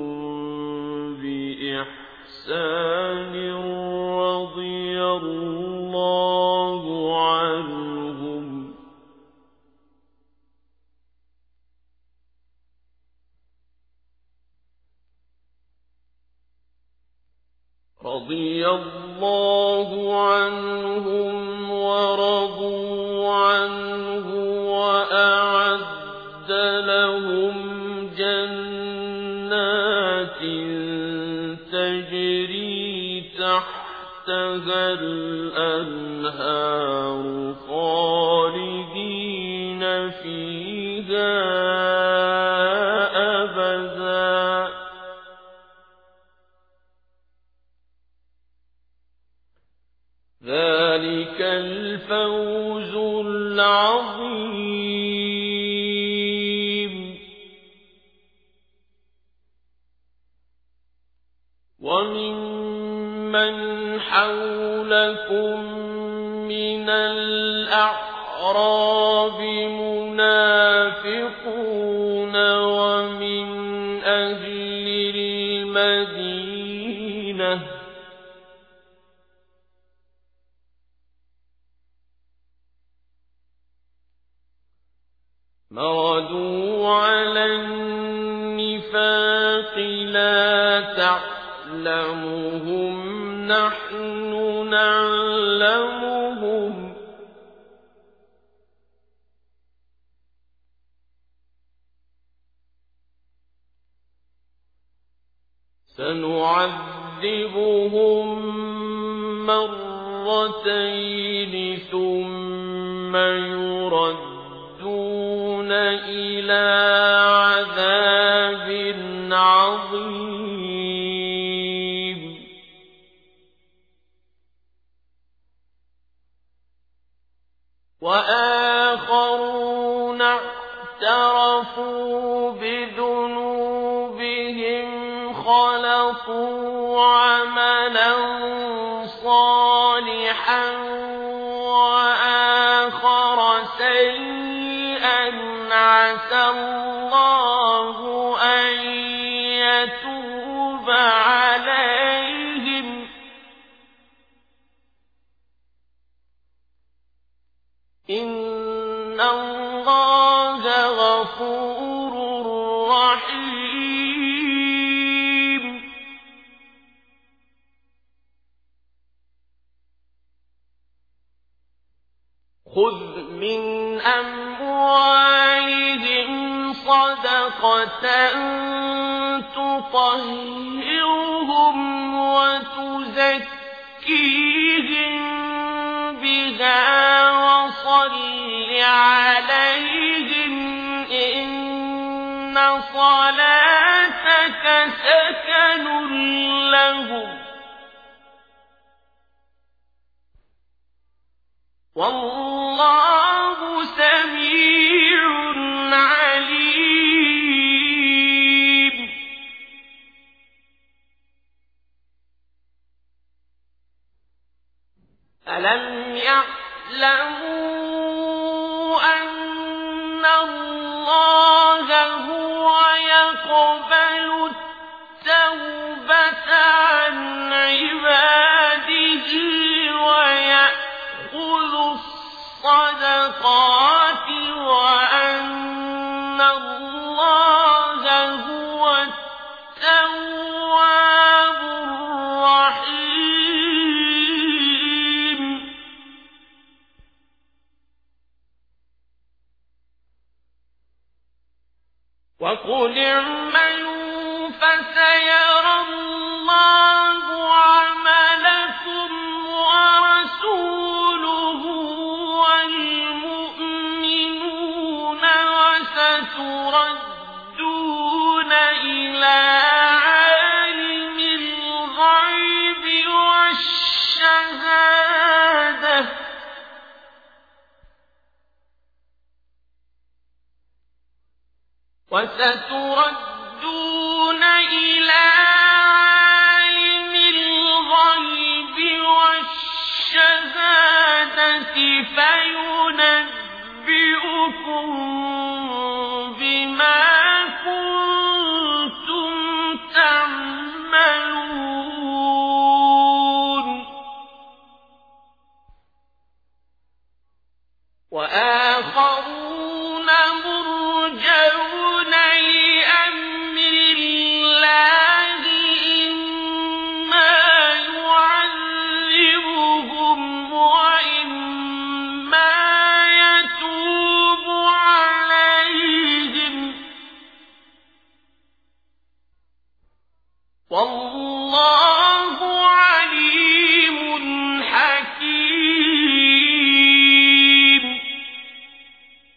بإحسان رضي الله عنهم ورضوا عنه وأعد لهم جنات تجري تحتها الأنهار خالدين فيها أبدا ذلك الفوز العظيم وممن حولكم من الأعراب منافقون ومن أهل المدينة مردوا على النفاق لا تعلمهم نحن نعلمهم سنعذبهم مرتين ثم يردون إلى عذاب عظيم وآخرون اعترفوا بذنوبهم خلطوا عملا صالحا وآخر سيئا عسى الله أن يتوب عليهم إن الله غفور رحيم خذ من أموالهم صدقة تطهرهم وتزكيهم بها وصل عليهم إن صلاتك سكن لهم والله سميع عليم ألم يعلموا أن الله هو يقبل التوبة عن عباده ويأخذ الصدقات وأن الله هو التواب الرحيم وقل اعملوا فسيرى الله عملكم ورسوله والمؤمنون وستردون إلى عالم الغيب والشهادة وستردون إلى عالم الغيب والشهادة فينبئكم بما كنتم تعملون وآخرون مرجون لأمر الله إما يعذبهم وإما يتوب عليهم والله عليم حكيم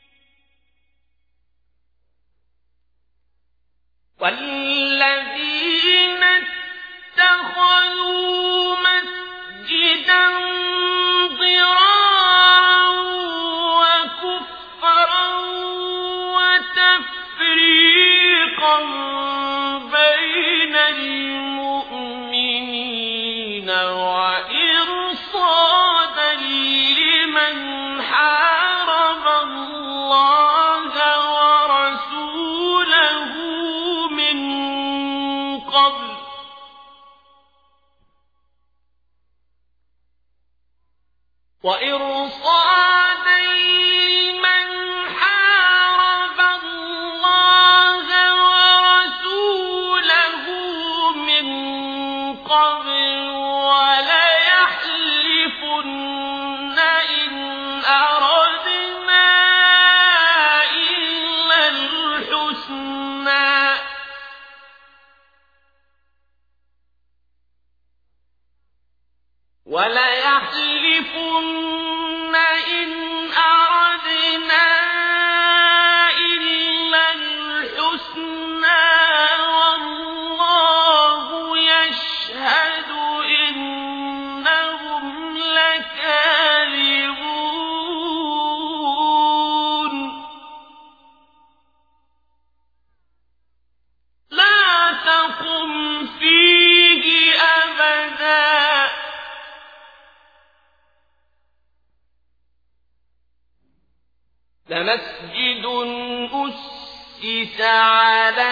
لمسجد أسس على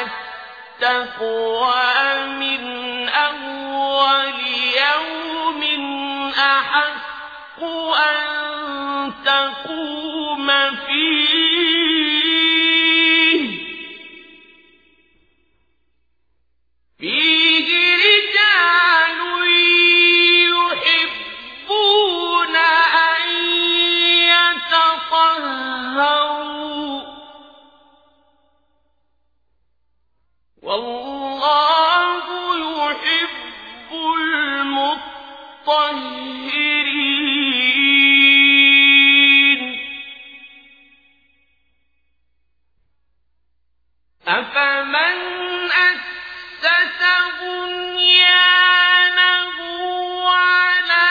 التقوى من أول يوم أحق أن تقوم فيه رجال يحبون أن يتطهروا والله يحب المطهرين أفمن أسس بنيانه على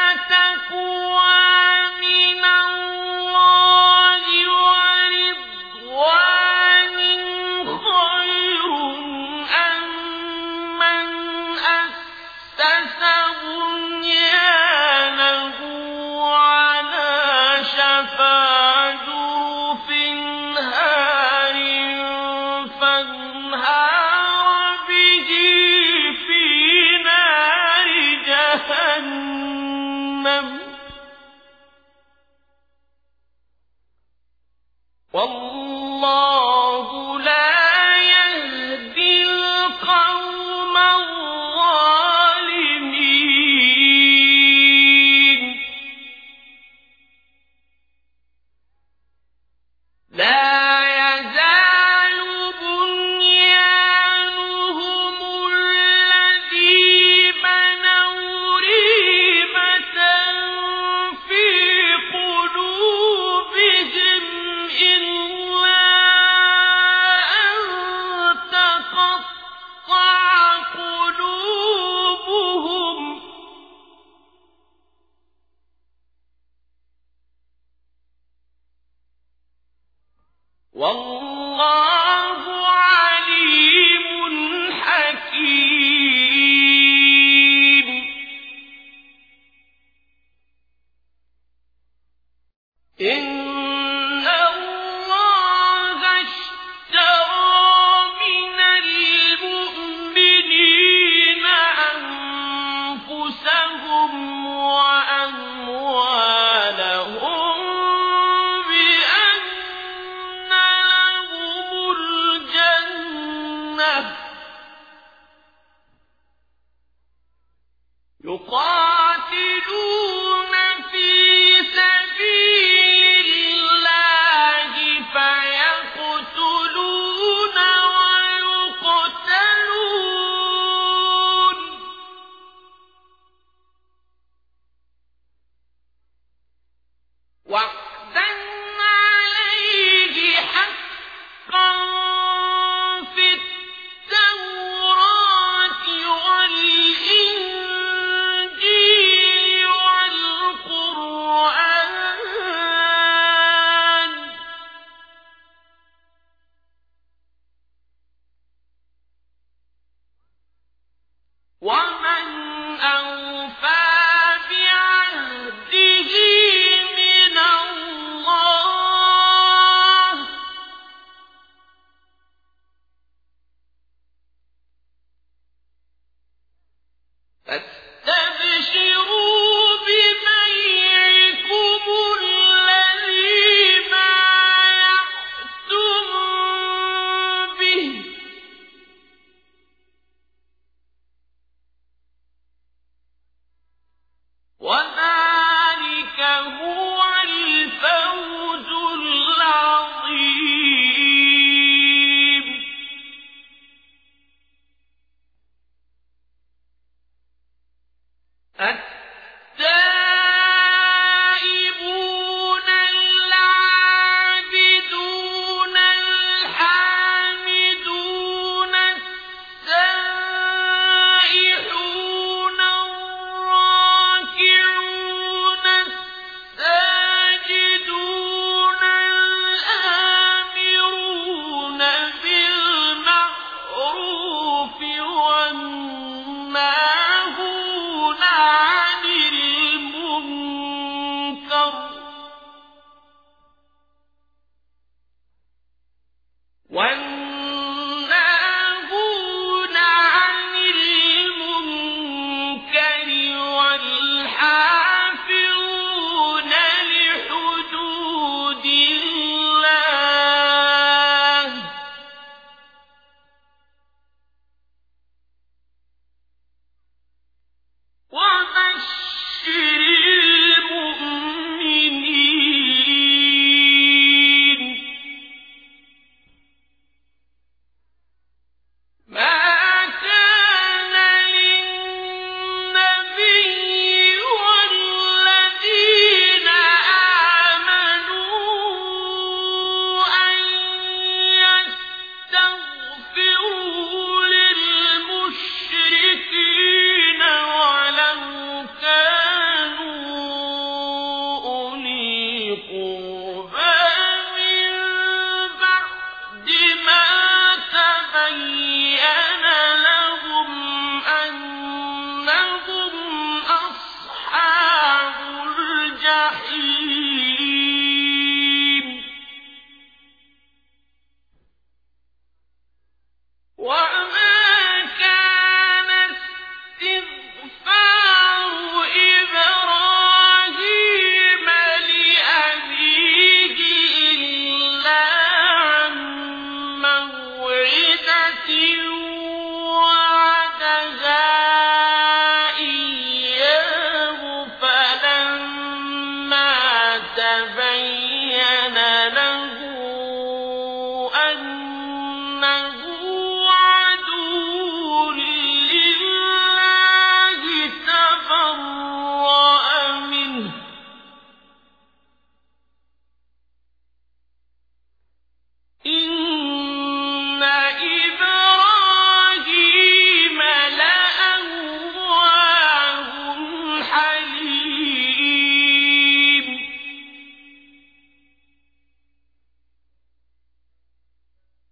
تقوى من الله ورضوان خير أم من أسس بنيانه على شفا جرف هار فانهار به في نار جهنم والله لا يهدي القوم الظالمين لا يزال بنيانهم الذي بنوا ريبة في قلوبهم إلا أن تقطع قلوبهم والله عليم حكيم إن الله اشترى من المؤمنين أنفسهم وأموالهم بأن لهم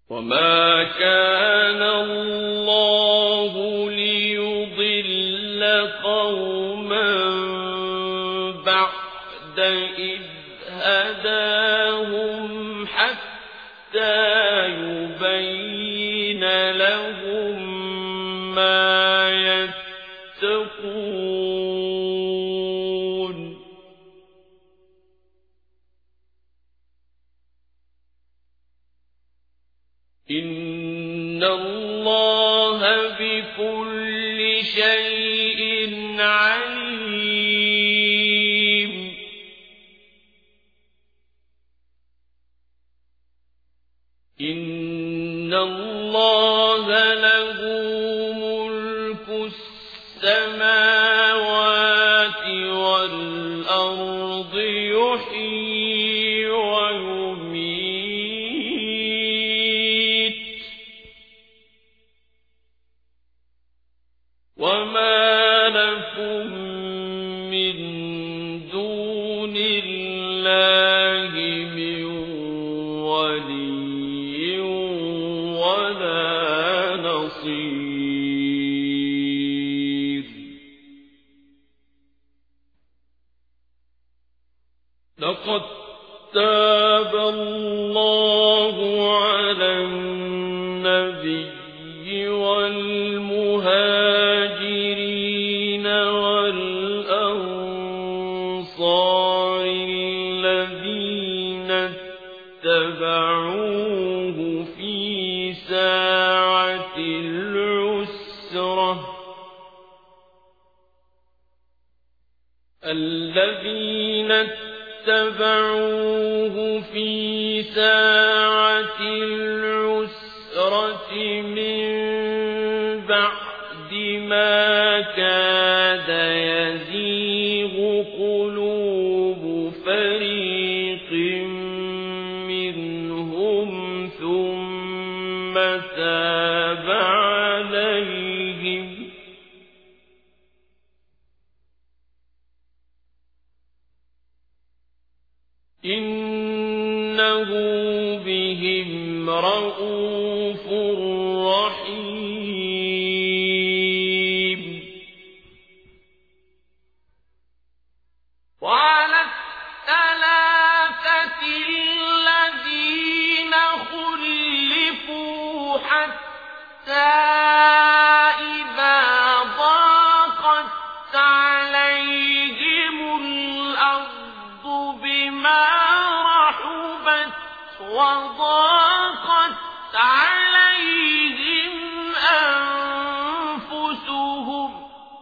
وما كان الله ليضل قوما بعد إذ هداهم حتى يبين لهم ما يتقون إن الله بكل شيء عليم إن الله له ملك السماوات والأرض يحيي ويميت وما لكم من دون الله من ولي ولا نصير لقد تاب الله على النبي والمهاجرين والأنصار الذين اتبعوه في ساعة العسرة من بعد ما كاد يزيغ قلوب فريق منهم ثم تاب عليهم إنه بهم رءوف رحيم وعلى الثلاثة الذين خلفوا حتى إذا ضاقت عليهم الأرض بما رحبت وضاقت عليهم أنفسهم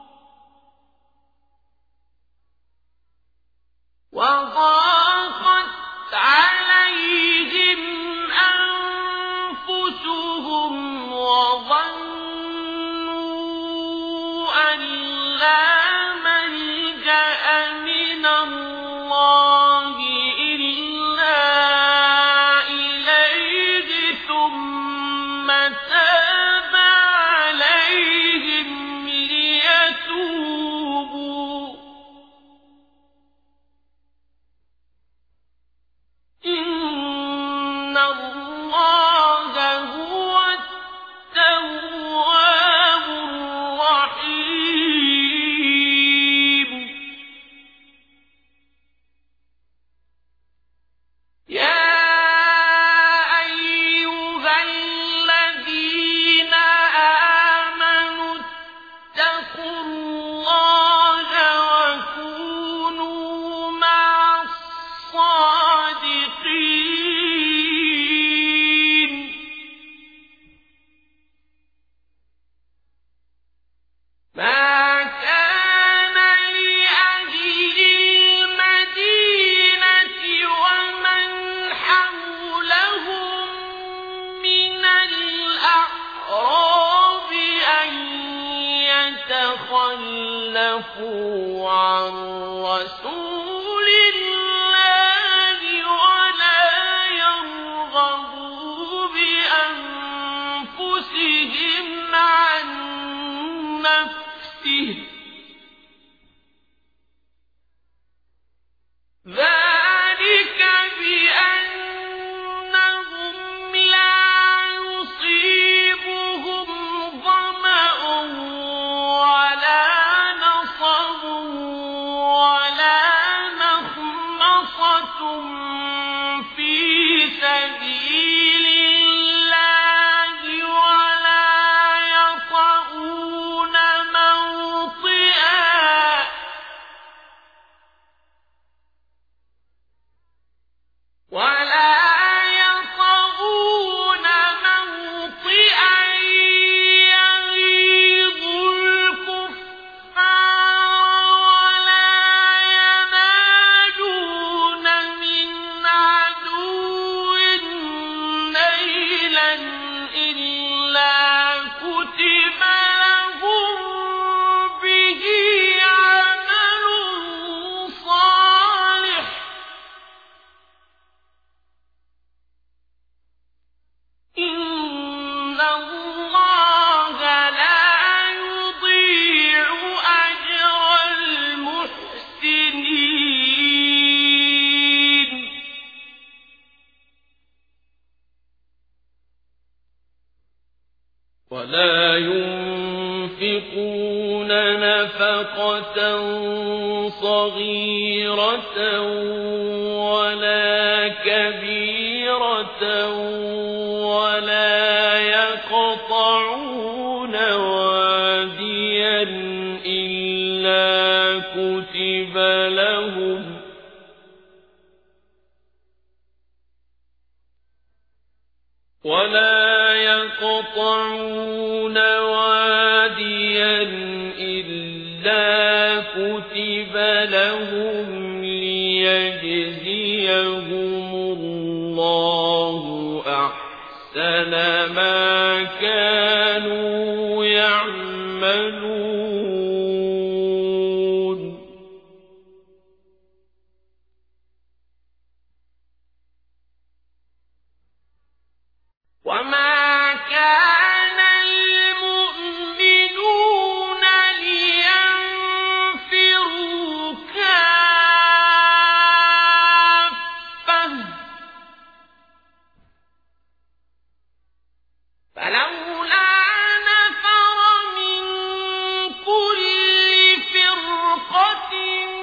وظنوا أن لا ملجأ من الله إلا إليه ثم تاب عليهم ليتوبوا إن الله هو التواب الرحيم يا أيها الذين آمنوا اتقوا الله وكونوا مع الصادقين ما كان لأهل المدينة ومن حولهم من الأعراب أن يتخلفوا عن رسول الله ولا يرغبوا بأنفسهم عن نفسه ذلك بأنهم لا ولا ينفقون نفقة صغيرة ولا كبيرة ولا يقطعون واديا إلا كتب لهم ليجزيهم الله أحسن ما كانوا يعملون وما كان المؤمنون لينفروا كافة فلولا نفر من كل فرقة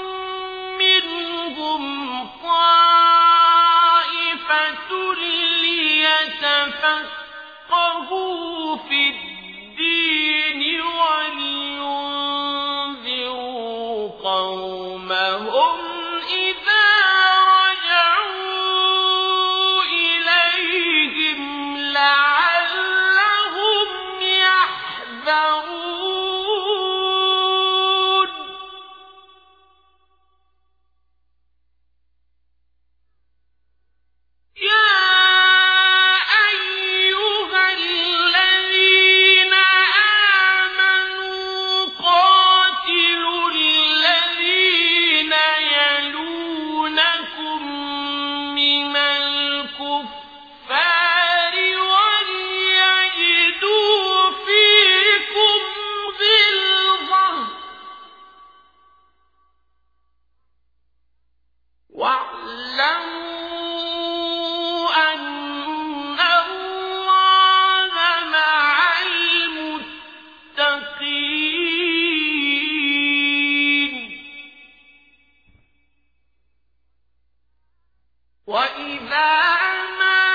منهم طائفة ليتفقهوا في الدين ولينذروا قومهم إذا رجعوا إليهم لعلهم يحذرون يا أيها الذين آمنوا قاتلوا الذين يلونكم من الكفار وليجدوا فيكم غلظة واعلموا أن الله مع المتقين وإذا ما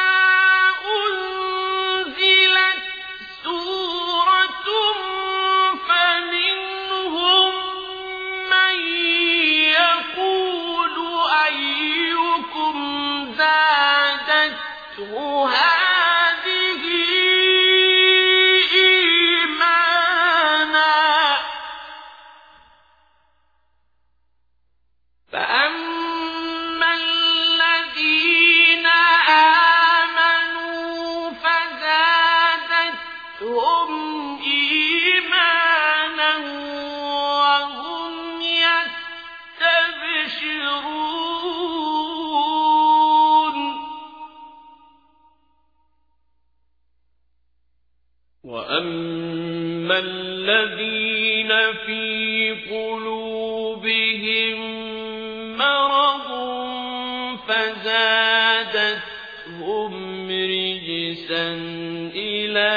أنزلت سورة فمنهم من يقول أيكم زادته هذه إيمانا فأما الذين آمنوا فزادتهم إيمانا وهم يستبشرون وأما الذين في قلوبهم مرض فزادتهم رجسا إلى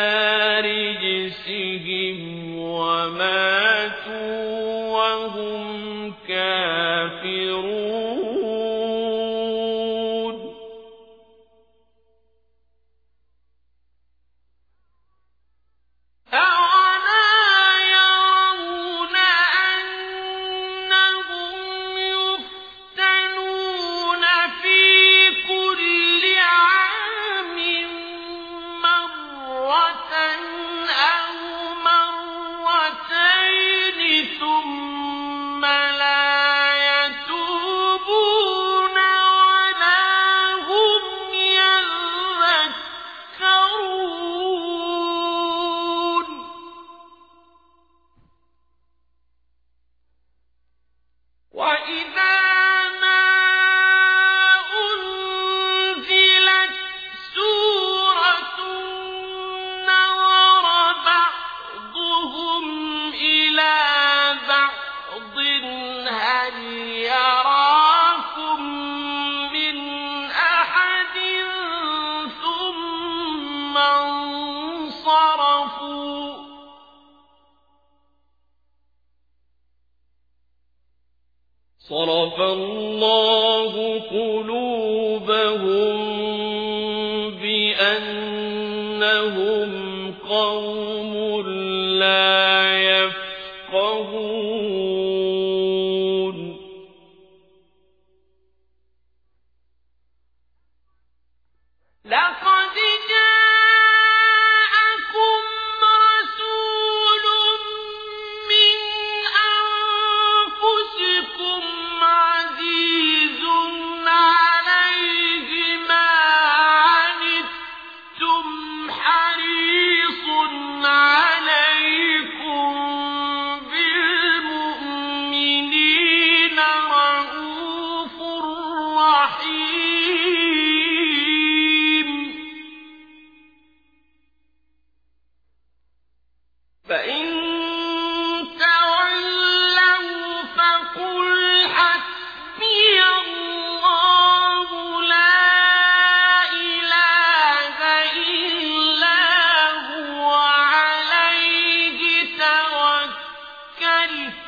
رجسهم وماتوا وهم كافرون أولا يرون أنهم يفتنون في كل عام مرة صرف الله قلوبهم بأنهم قوم لا يفقهون لقد جاءكم رسول من أنفسكم عزيز عليه ما عنتم حريص عليكم بالمؤمنين رءوف رحيم فإن تولوا فقل حسبي الله لا إله إلا هو عليه توكلت